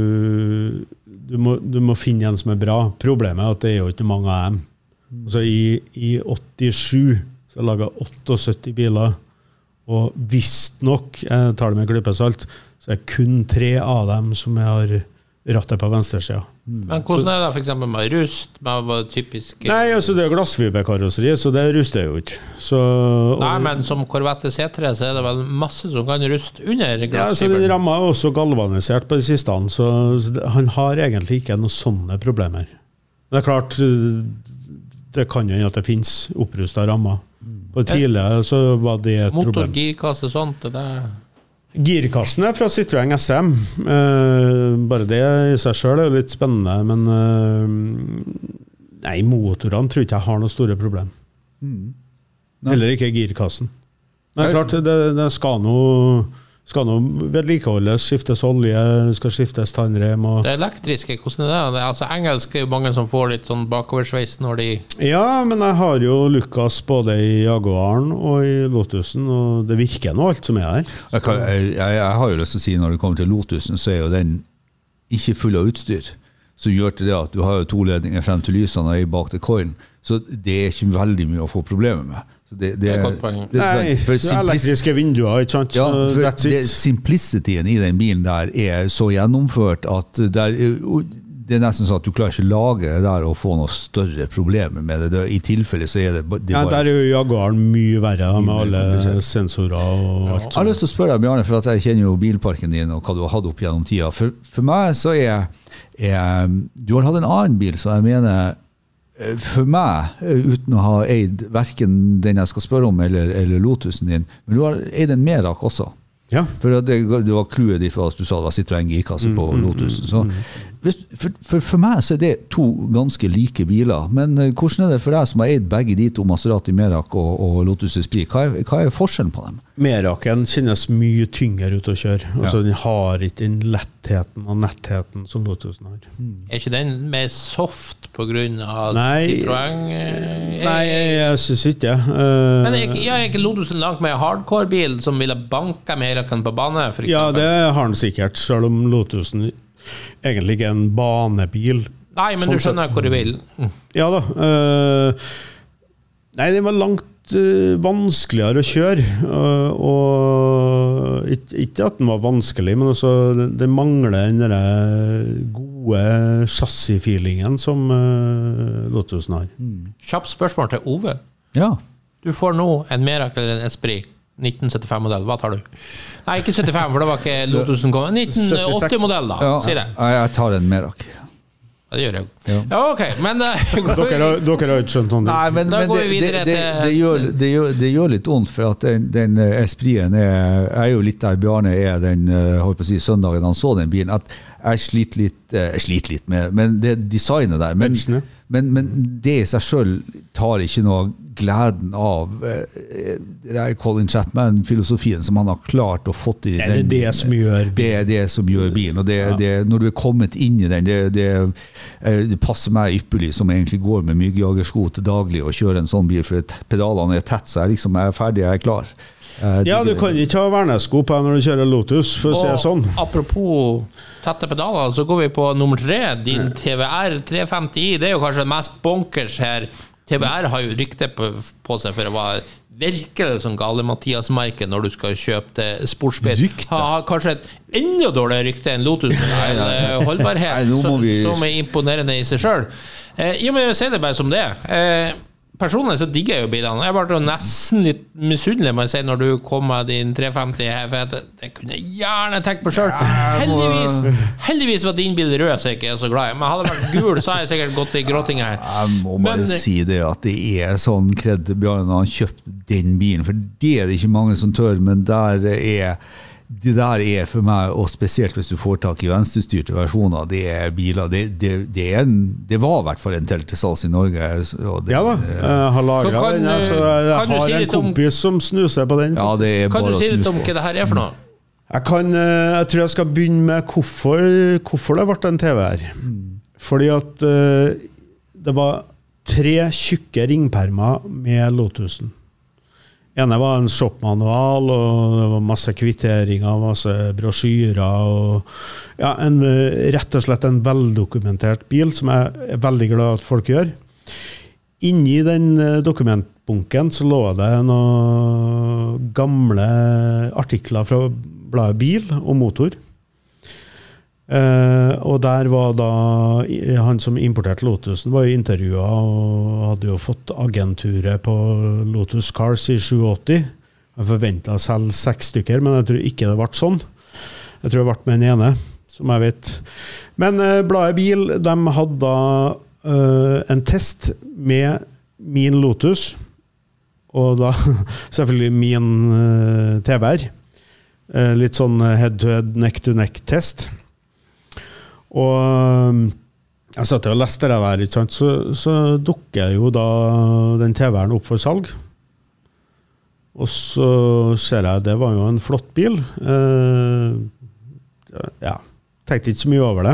du må finne en som er bra. Problemet er at det er jo ikke mange av dem. Altså i 87 så jeg laget 78 biler, og visst nok, jeg tar det med klypesalt, så er kun 3 av dem som jeg har rattet på venstre siden. Men hvordan er det for eksempel med rust, med typisk... Nei, altså det er glassfiberkarosseri, så det ruster jo ikke. Nei, men som Corvette C3 så er det vel masse som kan ruste under glassfiber. Ja, så den rammet er også galvanisert på de siste, så han har egentlig ikke noen sånne problemer. Det er klart, det kan jo at det finnes opprustet rammer. På tidligere så var det et problem. Motor, girkasse, sånt, det er... Girkassen er fra Citroën SM. Bare det i seg selv er litt spennende, men nei, motorene tror ikke jeg har noe store problem. Heller ikke girkassen. Men klart, det skal noe vedlikeholdes, skiftes olje, skal skiftes tannrem. Det elektriske, hvordan er det? Det er altså engelsk er jo mange som får litt sånn bakoversveis når de... Ja, men jeg har jo Lucas både i Jaguaren og i Lotusen, og det virker noe alt som er der. Jeg har jo lyst til å si, når det kommer til Lotusen, så er jo den ikke full av utstyr. Så gjør det at du har jo 2 ledninger frem til lysene og 1 bak til coilen. Så det er ikke veldig mye å få problemer med. Så det er godt poeng. Nei, elektriske vinduer, ikke sant? Ja, for simplicityen i den bilen der er så gjennomført at det er nesten sånn at du klarer ikke å lage det der og få noe større problemer med det. I tilfelle så er det bare... Ja, der er jo Jaguaren mye verre med alle sensorer og alt. Jeg har lyst til å spørre deg, Bjarne, for at jeg kjenner jo bilparken din og hva du har hatt opp gjennom tida. For meg så er du har hatt en annen bil, så jeg mener... For meg, uten å ha eid hverken den jeg skal spørre om eller Lotusen din, men du har eid en Merak også. Ja. For det var kluet ditt, hva du sa, det var Citroën girkasse på Lotusen. Så, for meg så er det 2 ganske like biler, men hvordan er det for deg som har eid begge de 2, Maserati Merak og Lotus Esprit? Hva er forskjellen på dem? Meraken kjennes mye tyngre ut å kjøre. Altså, den har ikke den lettheten og nettheten som Lotusen har. Er ikke den mer soft på grunn av Citroën? Nei, jeg synes ikke det. Men er ikke Lotusen langt mer hardcore-bil som ville banke Meraken på bane, for eksempel? Ja, det har den sikkert, selv om Lotusen egentlig ikke er en banebil. Nei, men du skjønner hvor du vil. Ja da. Nei, det var langt vanskeligere å kjøre, og ikke at den var vanskelig, men også det mangler den der gode chassis-feelingen som Lotusen har. Kjapt spørsmål til Ove. Ja. Du får nå en Merak eller en Esprit 1975-modell, hva tar du? Nei, ikke 75, for det var ikke Lotusen kom. 1980-modell da, si det. Jeg tar en Merak. Det gjør jeg. Ja, ok, men dere har ikke skjønt om det. Nei, men går vi videre til... Det gjør litt ondt, for at den Espriten er jo litt der Bjarne er den, holdt på å si, søndagen han så den bilen, at jeg sliter litt med, men det designet der, men det i seg selv tar ikke noe gleden av Colin Chapman-filosofien som han har klart å fått i den. Det er det som gjør bilen. Det er det som gjør bilen, og når du er kommet inn i den, det passer meg ypperlig som egentlig går med myggjagersko til daglig og kjører en sånn bil, for pedalene er tett, så jeg er ferdig, jeg er klar. Ja, du kan ikke ha vernesko på når du kjører Lotus, for å si det sånn. Apropos tette pedaler, så går vi på nummer 3, din TVR 350i. Det er jo kanskje mest bonkers her. TVR har jo rykte på seg for å være virker det som gale Mathias-merke når du skal kjøpe det sportsbil. Rykte. Har kanskje et enda dårligere rykte enn Lotus med holdbarhet, som imponerende i seg selv. Jeg må si det bare som det. Personlig så digger jeg jo bilene. Jeg var nesten litt misunnelig med å si når du kom med din 350 her, for det kunne jeg gjerne tenkt på selv. Heldigvis var din bil rød, så jeg ikke er så glad i. Men hadde det vært gul, så har jeg sikkert gått i gråting her. Jeg må bare si det at det er sånn kredd Bjarne når han kjøpte den bilen, for det er det ikke mange som tør, men det der er for meg, og spesielt hvis du får tak i venstrestyrte versjoner, det er biler, det var i hvert fall en til salgs i Norge. Ja da, jeg har laget den, så jeg har en kompis som snuser på den. Ja, det er kan bare du si litt om hva det her er for noe? Jeg tror jeg skal begynne med hvorfor det ble en TV her. Fordi at det var 3 tjukke ringpermer med Lotusen. Ene var en shopmanual, og det var masse kvitteringer, masse brosjyrer, og ja, rett og slett en veldokumentert bil, som jeg er veldig glad at folk gjør. Inni den dokumentbunken så lå det noen gamle artikler fra bladet Bil og Motor. Og der var da han som importerte Lotusen var jo intervjuet og hadde jo fått agenturet på Lotus Cars i 87. Jeg forventet å selge 6 stykker, men jeg tror ikke det ble sånn. Jeg tror det ble med den ene, som jeg vet. Men bladet Bil, de hadde da en test med min Lotus, og da selvfølgelig min TV-er. Litt sånn head-to-head, neck-to-neck-test. Og jeg satt og leste det der, ikke sant? Så dukker jo da den TV-en opp for salg. Og så ser jeg, det var jo en flott bil. Ja, tenkte ikke så mye over det.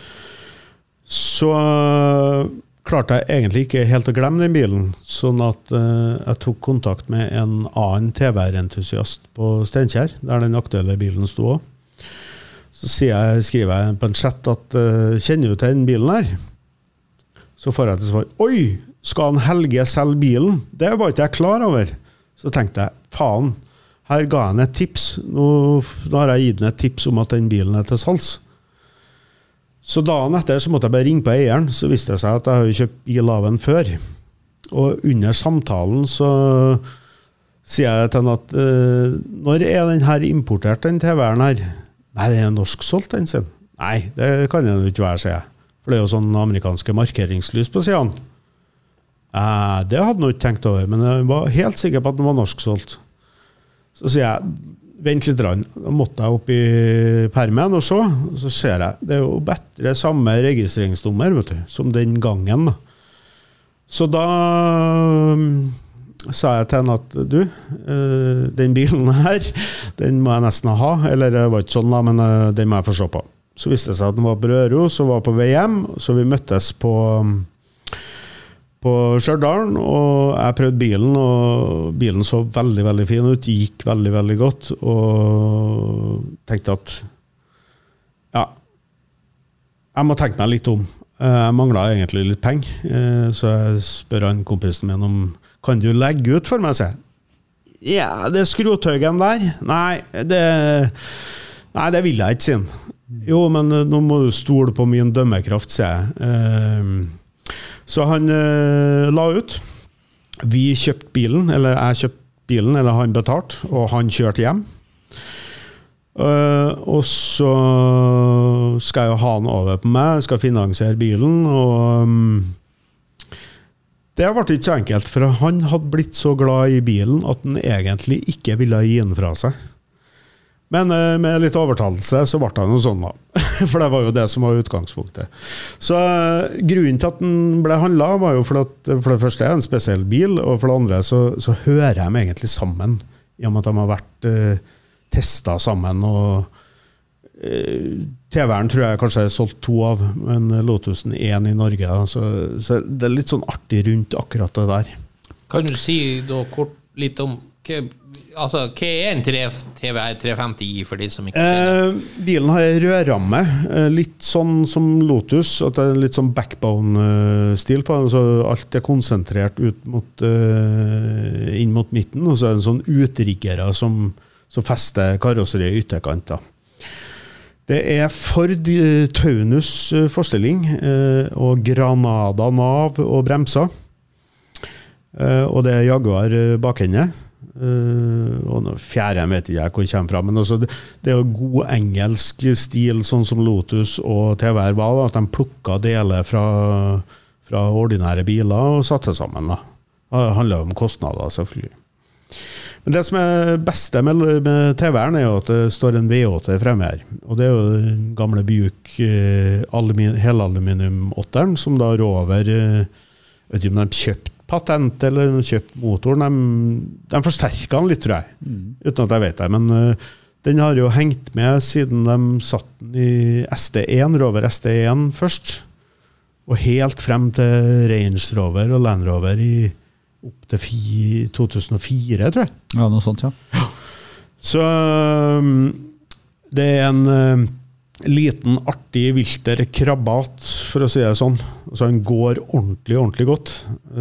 Så klarte jeg egentlig ikke helt å glemme den bilen, sånn at jeg tok kontakt med en annen TV-entusiast på Steinkjer, der den aktuelle bilen stod også. Så skriver jeg på en chat at kjenner du til den bilen her? Så får jeg til svar, oi, skal han Helge selge bilen? Det var ikke jeg klar over. Så tenkte jeg, faen, her ga han et tips. Nå har jeg gitt han et tips om at den bilen er til salgs. Så dagen etter så måtte jeg bare ringe på eieren, så visste jeg seg at jeg har kjøpt bil av en før. Og under samtalen så sier jeg til han at når er den her importert, den TV-en her? Nei, det er norsk solgt, den sin. Nei, det kan det ikke være, sier jeg. For det er jo sånn amerikanske markeringslys på siden. Det hadde jeg ikke tenkt over, men jeg var helt sikker på at den var norsk solgt. Så sier jeg, vent litt rann. Da måtte jeg opp i permen og så ser jeg, det er jo bedre samme registreringsnummer, vet du, som den gangen. Så da sa jeg til henne at du, den bilen her, den må jeg nesten ha, eller det var ikke sånn da, men den må jeg få se på. Så visste det seg at den var på Røros og var på vei hjem, så vi møttes på Stjørdalen, og jeg prøvde bilen, og bilen så veldig, veldig fin ut, gikk veldig, veldig godt, og tenkte at ja, jeg må tenke meg litt om. Jeg manglet egentlig litt penger, så jeg spør han kompisen min om kan du legge ut for meg, sier jeg? Ja, det skrothøgen der. Nei, det vil jeg ikke, sier han. Jo, men nå må du stole på min dømmekraft, sier jeg. Så han la ut. Vi kjøpte bilen, eller jeg kjøpte bilen, eller han betalt, og han kjørte hjem. Og så skal jeg ha han over på meg, skal finansiere bilen, og det ble ikke så enkelt, for han hadde blitt så glad i bilen at han egentlig ikke ville gi den fra seg. Men med litt overtalelse så ble det noe sånn da. For det var jo det som var utgangspunktet. Så grunnen til at den ble handlet var jo for det første er en spesiell bil, og for det andre så hører jeg dem egentlig sammen, i og med at de har vært testet sammen, og TV-en tror jeg kanskje jeg har solgt 2 av, men Lotusen 1 i Norge, da. Så det er litt sånn artig rundt akkurat det der. Kan du si da kort litt om altså, hva en TVR 350i for de som ikke bilen har en rødramme, litt sånn som Lotus, at det litt sånn backbone-stil på den, så alt konsentrert ut mot, inn mot midten, og så det en sånn utriggere som fester karosseriet i ytterkant. Det Ford Taunus forstilling, og Granada nav og bremser, og det Jaguar bakhende, og fjerde vet jeg hvor det kommer fra, men også det jo god engelsk stil, sånn som Lotus og TVR var, at de plukket deler fra ordinære biler og satte sammen. Det handler om kostnader, selvfølgelig. Men det som beste med TVR-en jo at det står en V8 fremme her, og det jo den gamle Buick helaluminium 8-eren, som da Rover, vet ikke om de kjøpt patent eller kjøpt motoren, de forsterket den litt, tror jeg, uten at jeg vet det, men den har jo hengt med siden de satt den i SD1, Rover SD1 først, og helt frem til Range Rover og Land Rover i opp til 2004, tror jeg. Ja, noe sånt, ja. Så det en liten, artig, vilter krabbat, for å si det sånn. Så han går ordentlig godt.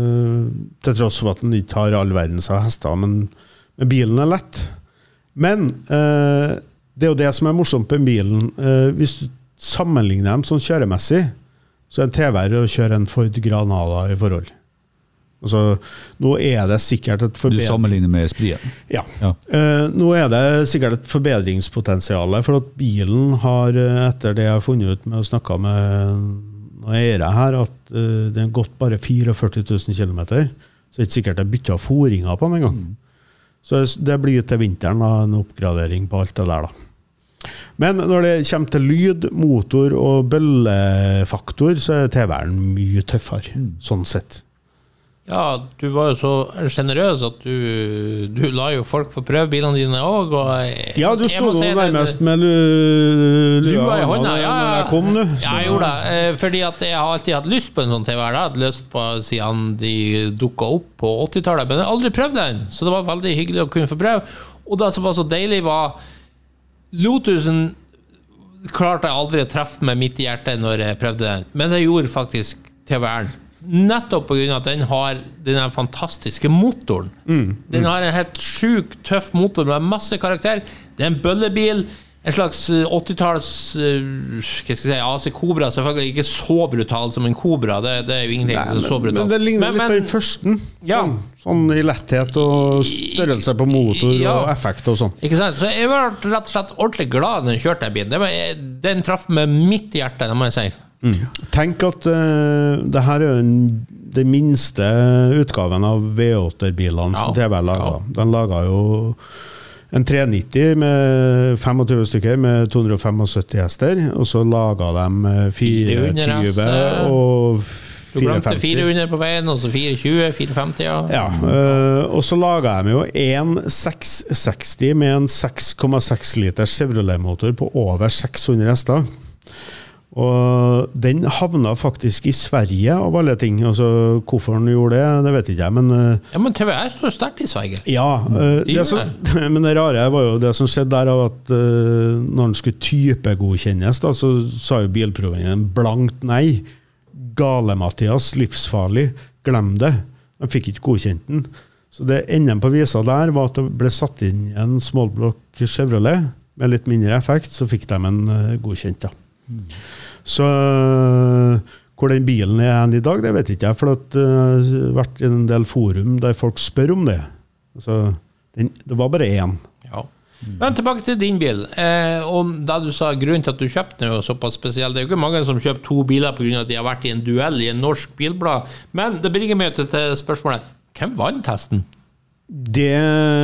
Til tross for at han ikke har all verdens av hester, men bilen lett. Men det jo det som morsomt med bilen. Hvis du sammenligner dem sånn kjøremessig, så en TVR å kjøre en Ford Granada i forhold. Altså, nå det sikkert et Du sammenligner med Sprien? Ja. Nå det sikkert et forbedringspotensial, for at bilen har, etter det jeg har funnet ut med å snakke med noen eiere her, at den har gått bare 44 000 kilometer, så det ikke sikkert det byttet foringer på den en gang. Så det blir til vinteren en oppgradering på alt det der da. Men når det kommer til lyd, motor og bøllefaktor, så TVR-en mye tøffere, sånn sett. Ja, du var jo så generøs at du la jo folk få prøve bilene dine også, og ja, du stod jo nærmest med lua i hånda, ja, jeg kom nå. Ja, jeg gjorde det, fordi at jeg har alltid hatt lyst på en sånn TVR, jeg hadde lyst på siden de dukket opp på 80-tallet, men jeg har aldri prøvd den, så det var veldig hyggelig å kunne få prøve, og det som var så deilig var Lotusen klarte jeg aldri å treffe med mitt hjerte når jeg prøvde den, men det gjorde faktisk TVR-en. Nettopp på grunn av at den har den fantastiske motoren. Den har en helt sjukt tøff motor med masse karakter. Det en bøllebil, en slags 80-talls hva skal jeg si, AC Cobra, selvfølgelig ikke så brutal som en Cobra, det jo ingenting så brutal. Men det ligner litt på den første, ja. Sånn i letthet og størrelse på motor og effekt og sånn. Ikke sant? Så jeg var rett og slett ordentlig glad når jeg kjørte den bilen. Den traff med mitt hjerte, det må jeg si. Tenk at det her jo den minste utgaven av V8-bilene som TVR laget. Den laget jo en 390 med 25 stykker med 275 hester, og så laget de 420 og 450. Du glemte 400 på veien, og så 420, 450, ja. Og så laget de jo en 660 med en 6,6 liters Chevrolet-motor på over 600 hester. Og den havna faktisk i Sverige av alle ting. Altså, hvorfor den gjorde det vet ikke jeg, men ja, men TVR står sterkt i Sverige. Ja, men det rare var jo det som skjedde der av at når den skulle typegodkjennes da, så sa jo bilprovingen blankt nei. Gale Mathias, livsfarlig, glem det. De fikk ikke godkjent den. Så det enden på visa der var at det ble satt inn en smallblock Chevrolet med litt mindre effekt, så fikk de en godkjent da. Så hvor den bilen hen i dag, det vet ikke jeg, for det har vært en del forum der folk spør om det. Altså, det var bare én. Ja. Men tilbake til din bil, og da du sa grunnen til at du kjøpte den jo såpass spesiell, det jo ikke mange som kjøper 2 biler på grunn av at de har vært i en duell i en norsk bilblad, men det bringer meg til spørsmålet, hvem vant testen? De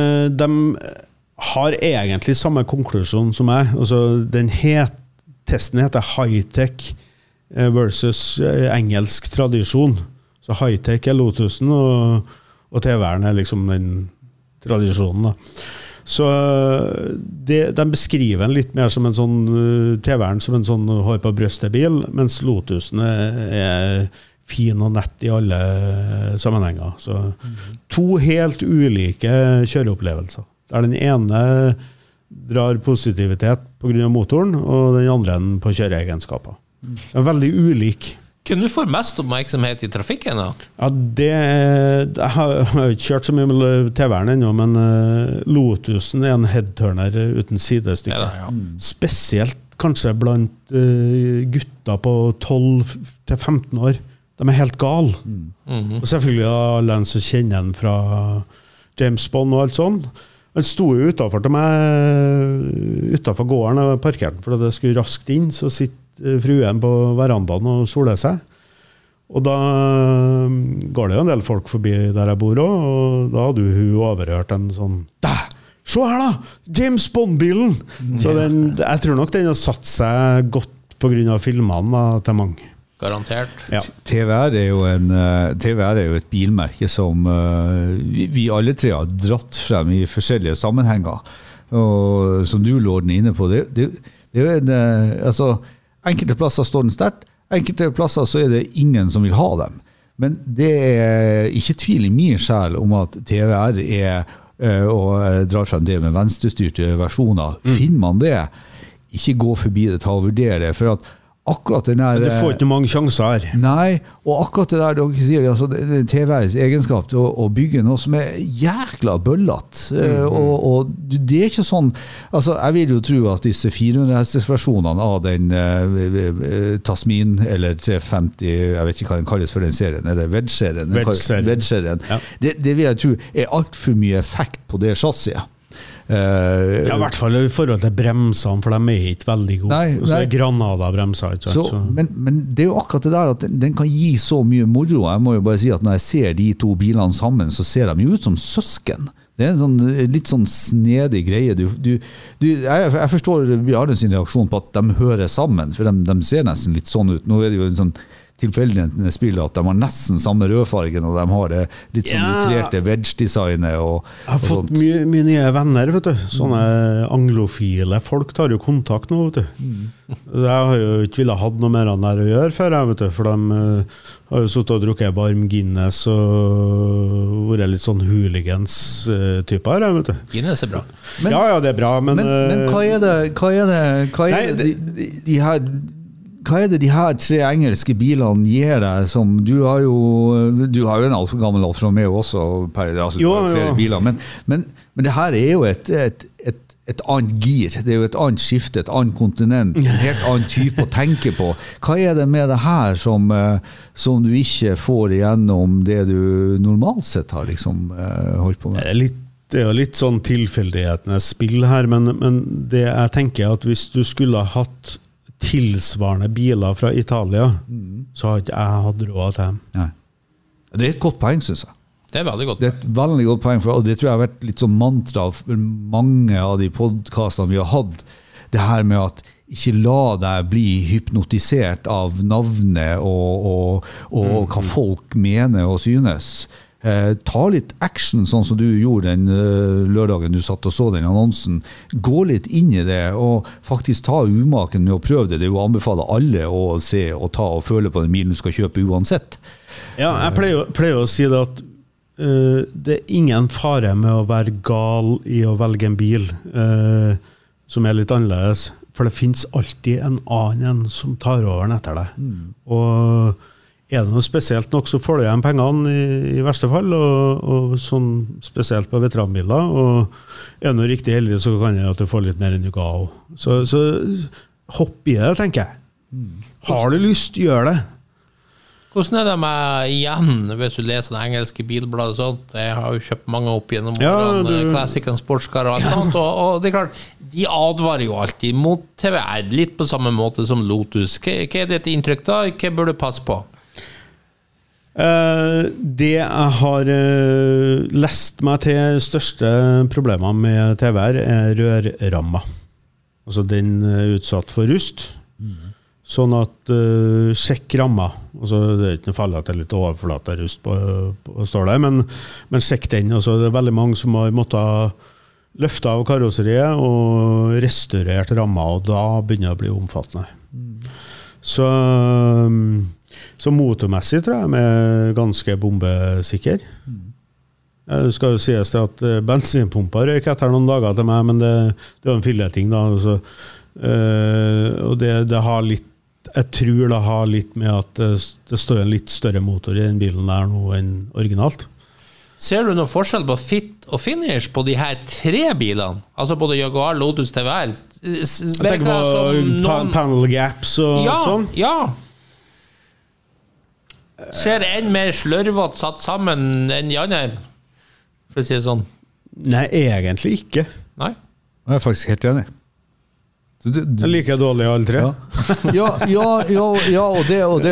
har egentlig samme konklusjon som jeg, altså testen heter high-tech versus engelsk tradisjon. Så high-tech Lotusen, og TVR liksom den tradisjonen. Da. Så de beskriver den litt mer som en sånn TVR som en sånn hår på brøstet-bil, mens Lotusen fin og nett i alle sammenhenger. Så 2 helt ulike kjøreopplevelser. Der den ene drar positivitet på grunn av motoren, og den andre på kjøreegenskaper. Det veldig ulik. Hvem du får mest oppmerksomhet i trafikken da? Ja, jeg har ikke kjørt så mye med TV-en ennå, men Lotusen en headturner uten sidestykke. Ja. Spesielt kanskje blant gutter på 12-15 år. De helt gal. Og selvfølgelig alle som kjenner den fra James Bond og alt sånt. Han sto jo utenfor til meg, utenfor gården og parkerte, for det skulle raskt inn, så sitter fruen på verandaen og soler seg. Og da går det jo en del folk forbi der jeg bor også, og da hadde hun overhørt en sånn, se her da, James Bond-bilen! Så jeg tror nok den har satt seg godt på grunn av filmene til mange. Garantert. Ja. TVR er jo et bilmerke som vi alle tre har dratt frem i forskjellige sammenhenger. Og som du Lorden er inne på, det er jo altså, enkelte plasser står den sterkt, enkelte plasser så er det ingen som vil ha dem. Men det er ikke tvil i min sjel om at TVR er, og drar frem det med venstrestyrte versjoner. Finner man det, ikke gå forbi det, ta og vurdere det, for at akkurat den der... Du får ikke mange sjanser her. Nei, og akkurat det der dere sier, altså TVRs egenskap til å bygge noe som er jækla bøllet. Og det er ikke sånn... Altså, jeg vil jo tro at disse 400-hestesversjonene av den Tasmin, eller 350, jeg vet ikke hva den kalles for den serien, eller Wedge-serien. Ja. Det vil jeg tro er alt for mye effekt på det chassiset. Ja, i hvert fall i forhold til bremsene, for de er ikke veldig gode. Og så er Granada-bremser. Men det er jo akkurat det der at den kan gi så mye moro. Jeg må jo bare si at når jeg ser de to bilene sammen, så ser de jo ut som søsken. Det er en litt sånn snedig greie. Jeg forstår Bjarne sin reaksjon på at de hører sammen, for de ser nesten litt sånn ut. Nå er det jo en sånn tilfeldighetene spiller at de har nesten samme rødfargen, og de har det litt sånn utrerte wedge-designet. Jeg har fått mye nye venner, vet du. Sånne anglofile folk tar jo kontakt nå, vet du. Jeg har jo ikke villet ha noe mer enn der å gjøre før, vet du, for de har jo suttet og drukket varm Guinness og vært litt sånn hooligans-typer, vet du. Guinness er bra. Ja, det er bra, men hva er det de her tre engelske bilene gir deg som du har jo en gammel Alfa Romeo også flere biler, men det her er jo et annet gir, det er jo et annet skifte, et annet kontinent, en helt annen type å tenke på. Hva er det med det her som du ikke får igjennom det du normalt sett har liksom holdt på med? Det er jo litt sånn tilfeldighetenes spill her, men det jeg tenker at hvis du skulle ha hatt tilsvarende biler fra Italia, så har ikke jeg hatt råd til dem. Nei. Det er et godt poeng, synes jeg. Det er veldig godt. Det er et veldig godt poeng, og det tror jeg har vært litt sånn mantra for mange av de podcastene vi har hatt, det her med at ikke la deg bli hypnotisert av navnet og hva folk mener og synes. Ta litt action, sånn som du gjorde den lørdagen du satt og så den annonsen. Gå litt inn i det, og faktisk ta umaken med å prøve det. Det er jo å anbefale alle å se og ta og føle på den bilen du skal kjøpe uansett. Ja, jeg pleier å si det at det er ingen fare med å være gal i å velge en bil som er litt annerledes, for det finnes alltid en annen som tar over etter deg. Og er det noe spesielt nok, så får du igjen pengene i verste fall, og sånn spesielt på veteranbiler, og er du riktig heldig, så kan det at du får litt mer enn du ga. Så hopp i det, tenker jeg. Har du lyst, gjør det. Hvordan er det med igjen, hvis du leser det engelske bilbladet og sånt? Jeg har jo kjøpt mange opp gjennom Classic and Sportscar og alt annet, og det er klart, de advarer jo alltid mot TVR, litt på samme måte som Lotus. Hva er ditt inntrykk da? Hva bør du passe på? Det jeg har lest meg til største problemer med TVR er rørramma. Altså den er utsatt for rust. Sånn at sjekk ramma. Altså, det er ikke noe farlig at det er litt overflate rust på står der, men sjekk den. Altså, det er veldig mange som har måttet løfte av karosseriet og restaurert ramma, og da begynner det å bli omfattende. Så motormessig tror jeg er ganske bombesikker. Det skal jo sies til at bensinpumpa røyk etter noen dager til meg, men det er jo en filleting da, altså. Og det har litt, jeg tror det har litt med at det står en litt større motor i den bilen der nå enn originalt. Ser du noen forskjell på fit og finish på de her 3 bilene? Altså både Jaguar, Lotus, TVR? Jeg tenker på panel gaps og sånn. Ja. Ser en mer slørvete satt sammen enn de andre? For å si det sånn. Nei, egentlig ikke. Nei? Jeg faktisk helt enig. Jeg liker dårlig alle 3. Ja, og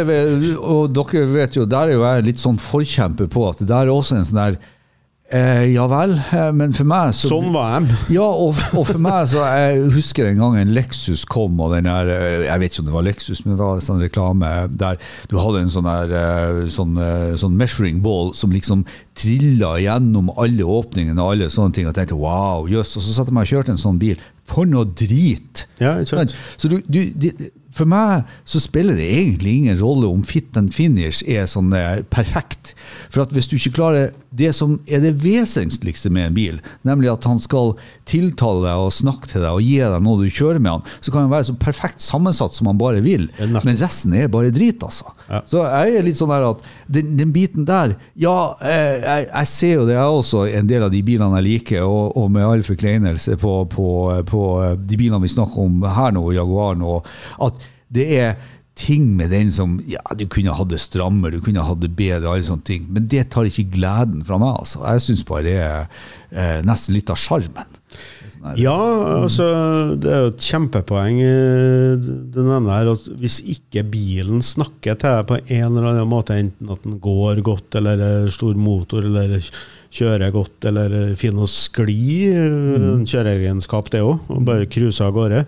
dere vet jo, der er jo jeg litt sånn forkjemper på at det der er også en sånn der ja vel, men for meg så... Sånn var jeg. Ja, og for meg så, jeg husker en gang en Lexus kom, og den der, jeg vet ikke om det var Lexus, men det var en sånn reklame der du hadde en sånn der, sånn measuring ball som liksom trillet gjennom alle åpningene og alle sånne ting, og tenkte, wow, jøss, og så satt jeg meg og kjørte en sånn bil. For noe drit! Ja, ikke sant. Så for meg så spiller det egentlig ingen rolle om fit and finish er sånn perfekt. For at hvis du ikke klarer det som er det vesentligste med en bil, nemlig at han skal tiltale deg og snakke til deg og gi deg noe du kjører med han, så kan han være så perfekt sammensatt som han bare vil. Men resten er bare drit, altså. Ja. Så jeg er litt sånn der at den biten der, ja, jeg ser jo det er også en del av de bilene jeg liker, og med all forkleinelse på de bilene vi snakker om her nå, Jaguaren, og at det er ting med den som, ja, du kunne ha det strammer, du kunne ha det bedre, alle sånne ting, men det tar ikke gleden fra meg, altså. Jeg synes bare det er nesten litt av charmen. Ja, altså, det er jo et kjempepoeng du nevner her, at hvis ikke bilen snakker til deg på en eller annen måte, enten at den går godt, eller stor motor, eller kjører godt, eller finner å skli, kjøreegenskap det også, og bare cruise av gårde.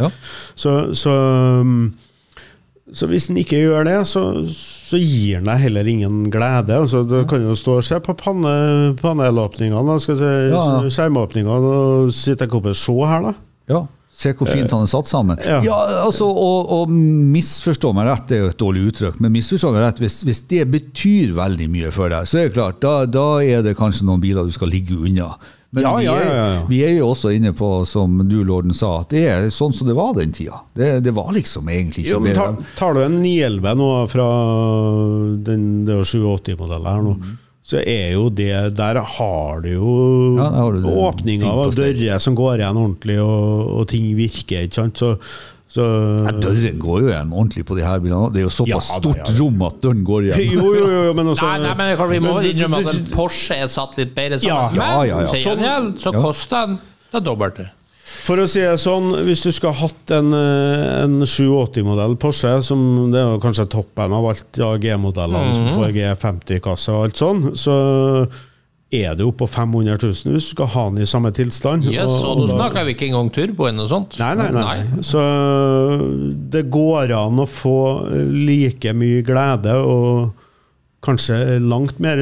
Ja. Så hvis den ikke gjør det, så gir den deg heller ingen glede. Altså, du kan jo stå og se på panelåpningene, skjermåpningene, og sitte ikke oppe og se her da. Ja, se hvor fint han er satt sammen. Ja, altså, og misforstå meg rett, det er jo et dårlig uttrykk, men misforstå meg rett, hvis det betyr veldig mye for deg, så er det klart, da er det kanskje noen biler du skal ligge unna. Men vi er jo også inne på, som du, Lorden, sa, at det er sånn som det var den tida. Det var liksom egentlig ikke bedre. Tar du en 911 nå fra det 87-modellen her nå, så er jo det, der har du jo åpninger og dører som går igjen ordentlig, og ting virker, ikke sant? Døren går jo igjen ordentlig på de her bilene. Det er jo såpass stort rom at døren går igjen. Jo, men også... Nei, men vi må innrømme at en Porsche er satt litt bedre sammen. Men så koster den det dobbelte. For å si det sånn, hvis du skal ha hatt en 780-modell Porsche, som det er jo kanskje toppen av alt G-modellene, som får G50-kasse og alt sånn, så er det jo på 500 000 hvis du skal ha den i samme tilstand. Yes, og nå snakker vi ikke engang turboen og sånt. Nei. Så det går an å få like mye glede og kanskje langt mer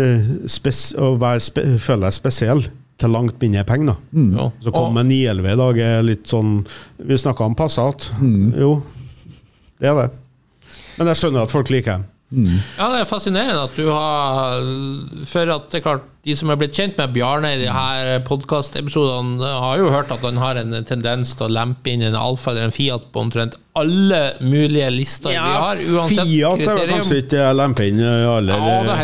føle deg spesiell til langt mindre penger. Så kom en 911 i dag litt sånn, vi snakket om Passat. Jo, det er det. Men jeg skjønner at folk liker den. Ja, det er fascinerende at du har, for at det er klart, de som har blitt kjent med Bjarne i de her podcast-episodene har jo hørt at han har en tendens til å lempe inn en Alfa eller en Fiat på omtrent alle mulige lister vi har, uansett Fiat kriterium. Fiat er kanskje ikke lempe inn i alle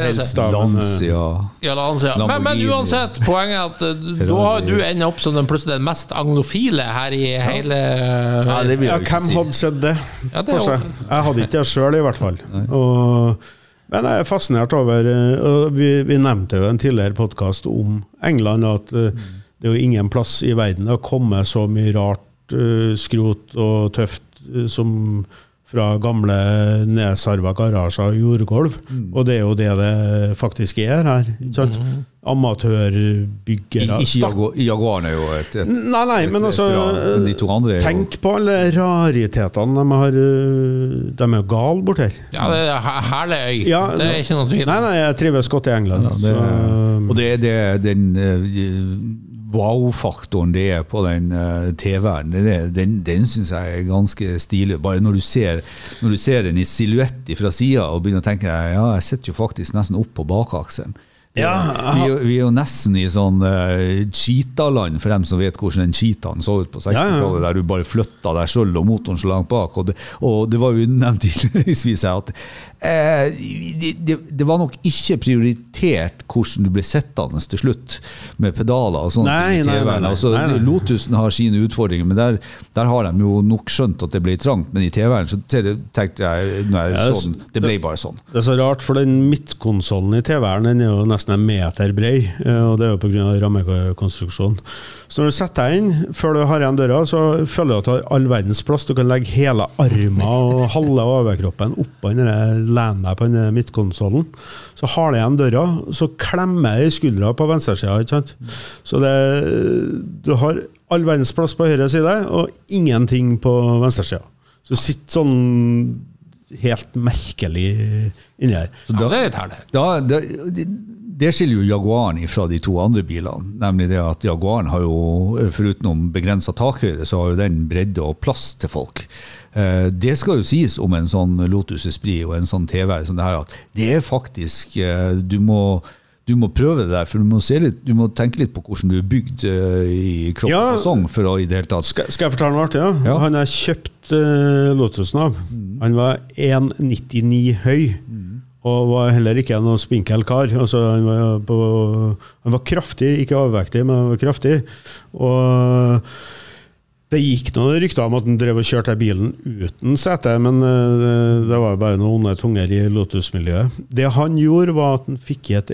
Lancia. Men uansett, poenget er at da har du endet opp som plutselig den mest anglofile her i hele... Hvem hadde sett det? Jeg hadde ikke det selv i hvert fall. Men jeg er fascinert over, og vi nevnte jo en tidligere podcast om England, at det er jo ingen plass i verden å komme så mye rart skrot og tøft som fra gamle nedsarva garasjer og jordgolv, og det er jo det faktisk er her, ikke sant? Amatørbyggere. Jaguaren er jo et Nei, men altså, tenk på alle raritetene de er jo gal bort her. Ja, det er herlig øy. Det er ikke noe tvil. Nei, jeg trives godt i England. Og det er den wow-faktoren det er på den TV-en, den synes jeg er ganske stilig. Bare når du ser den i silhuett fra siden og begynner å tenke, jeg sitter jo faktisk nesten opp på bakakselen. Vi jo nesten i sånn cheetah-land, for dem som vet hvordan en cheetahen så ut på 60-tallet, der du bare flyttet deg selv og motoren så langt bak. Og det var jo nevnt tidligvis at det var nok ikke prioritert hvordan du ble settende til slutt med pedaler og sånt i TV-en. Altså, Lotusen har sine utfordringer, men der har de jo nok skjønt at det ble trangt, men i TV-en så tenkte jeg, sånn, det ble bare sånn. Det så rart, for den midtkonsolen i TV-en, den jo nesten en meter bred, og det jo på grunn av rammekonstruksjonen. Så når du setter deg inn, før du har igjen døra, så føler du at du har all verdens plass. Du kan legge hele armen og halve overkroppen oppå den lene deg på den midtkonsolen. Så har du igjen døra, så klemmer jeg i skuldra på venstre siden, ikke sant? Så du har all verdens plass på høyre side, og ingenting på venstre siden. Så sitter sånn helt merkelig inni her. Så det litt herlig. Det skiller jo Jaguaren fra de to andre bilene, nemlig det at Jaguaren har jo, foruten begrenset takhøyde, så har jo den bredde og plass til folk. Det skal jo sies om en sånn Lotus Esprit og en sånn TV som det her, at det faktisk, du må prøve det der, for du må tenke litt på hvordan du bygd i kropp og sånn, for å i det hele tatt. Skal jeg fortelle noe artig? Ja? Han har kjøpt Lotusen av. Han var 1,99 høy. Og var heller ikke noen spinkel kar. Altså, han var kraftig, ikke overvektig, men han var kraftig. Og det gikk noen rykter om at han drev og kjørte bilen uten sete, men det var bare noen onde tunger i Lotus-miljøet. Det han gjorde var at han fikk et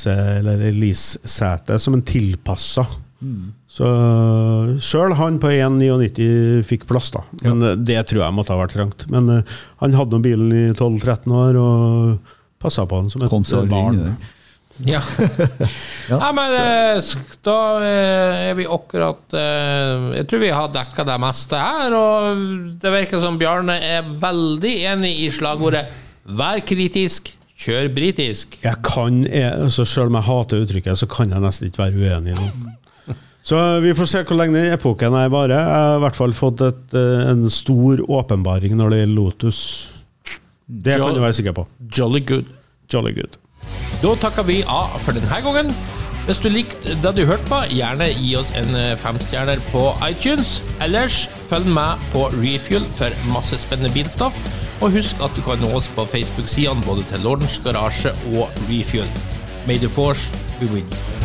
Elise-sete som en tilpasset. Så selv han på 1,99 fikk plass da, men det tror jeg måtte ha vært trangt. Men han hadde noen bilen i 12-13 år og passet på han som et barn. Ja. Men da vi akkurat jeg tror vi har dekket det meste her, og det virker som Bjarne veldig enig i slagordet vær kritisk, kjør britisk. Altså selv om jeg hater uttrykket, så kan jeg nesten ikke være uenig i noe. Så vi får se hvor lenge den epoken varer. Jeg har i hvert fall fått en stor åpenbaring når det gjelder Lotus. Det kan du være sikker på. Jolly good. Jolly good. Da takker vi av for denne gangen. Hvis du likte det du hørte på, gjerne gi oss en 5-stjerner på iTunes. Ellers følg med på Refuel for masse spennende bilstoff. Og husk at du kan nå oss på Facebook-sidene både til Lordens Garasje og Refuel. May the force be with you.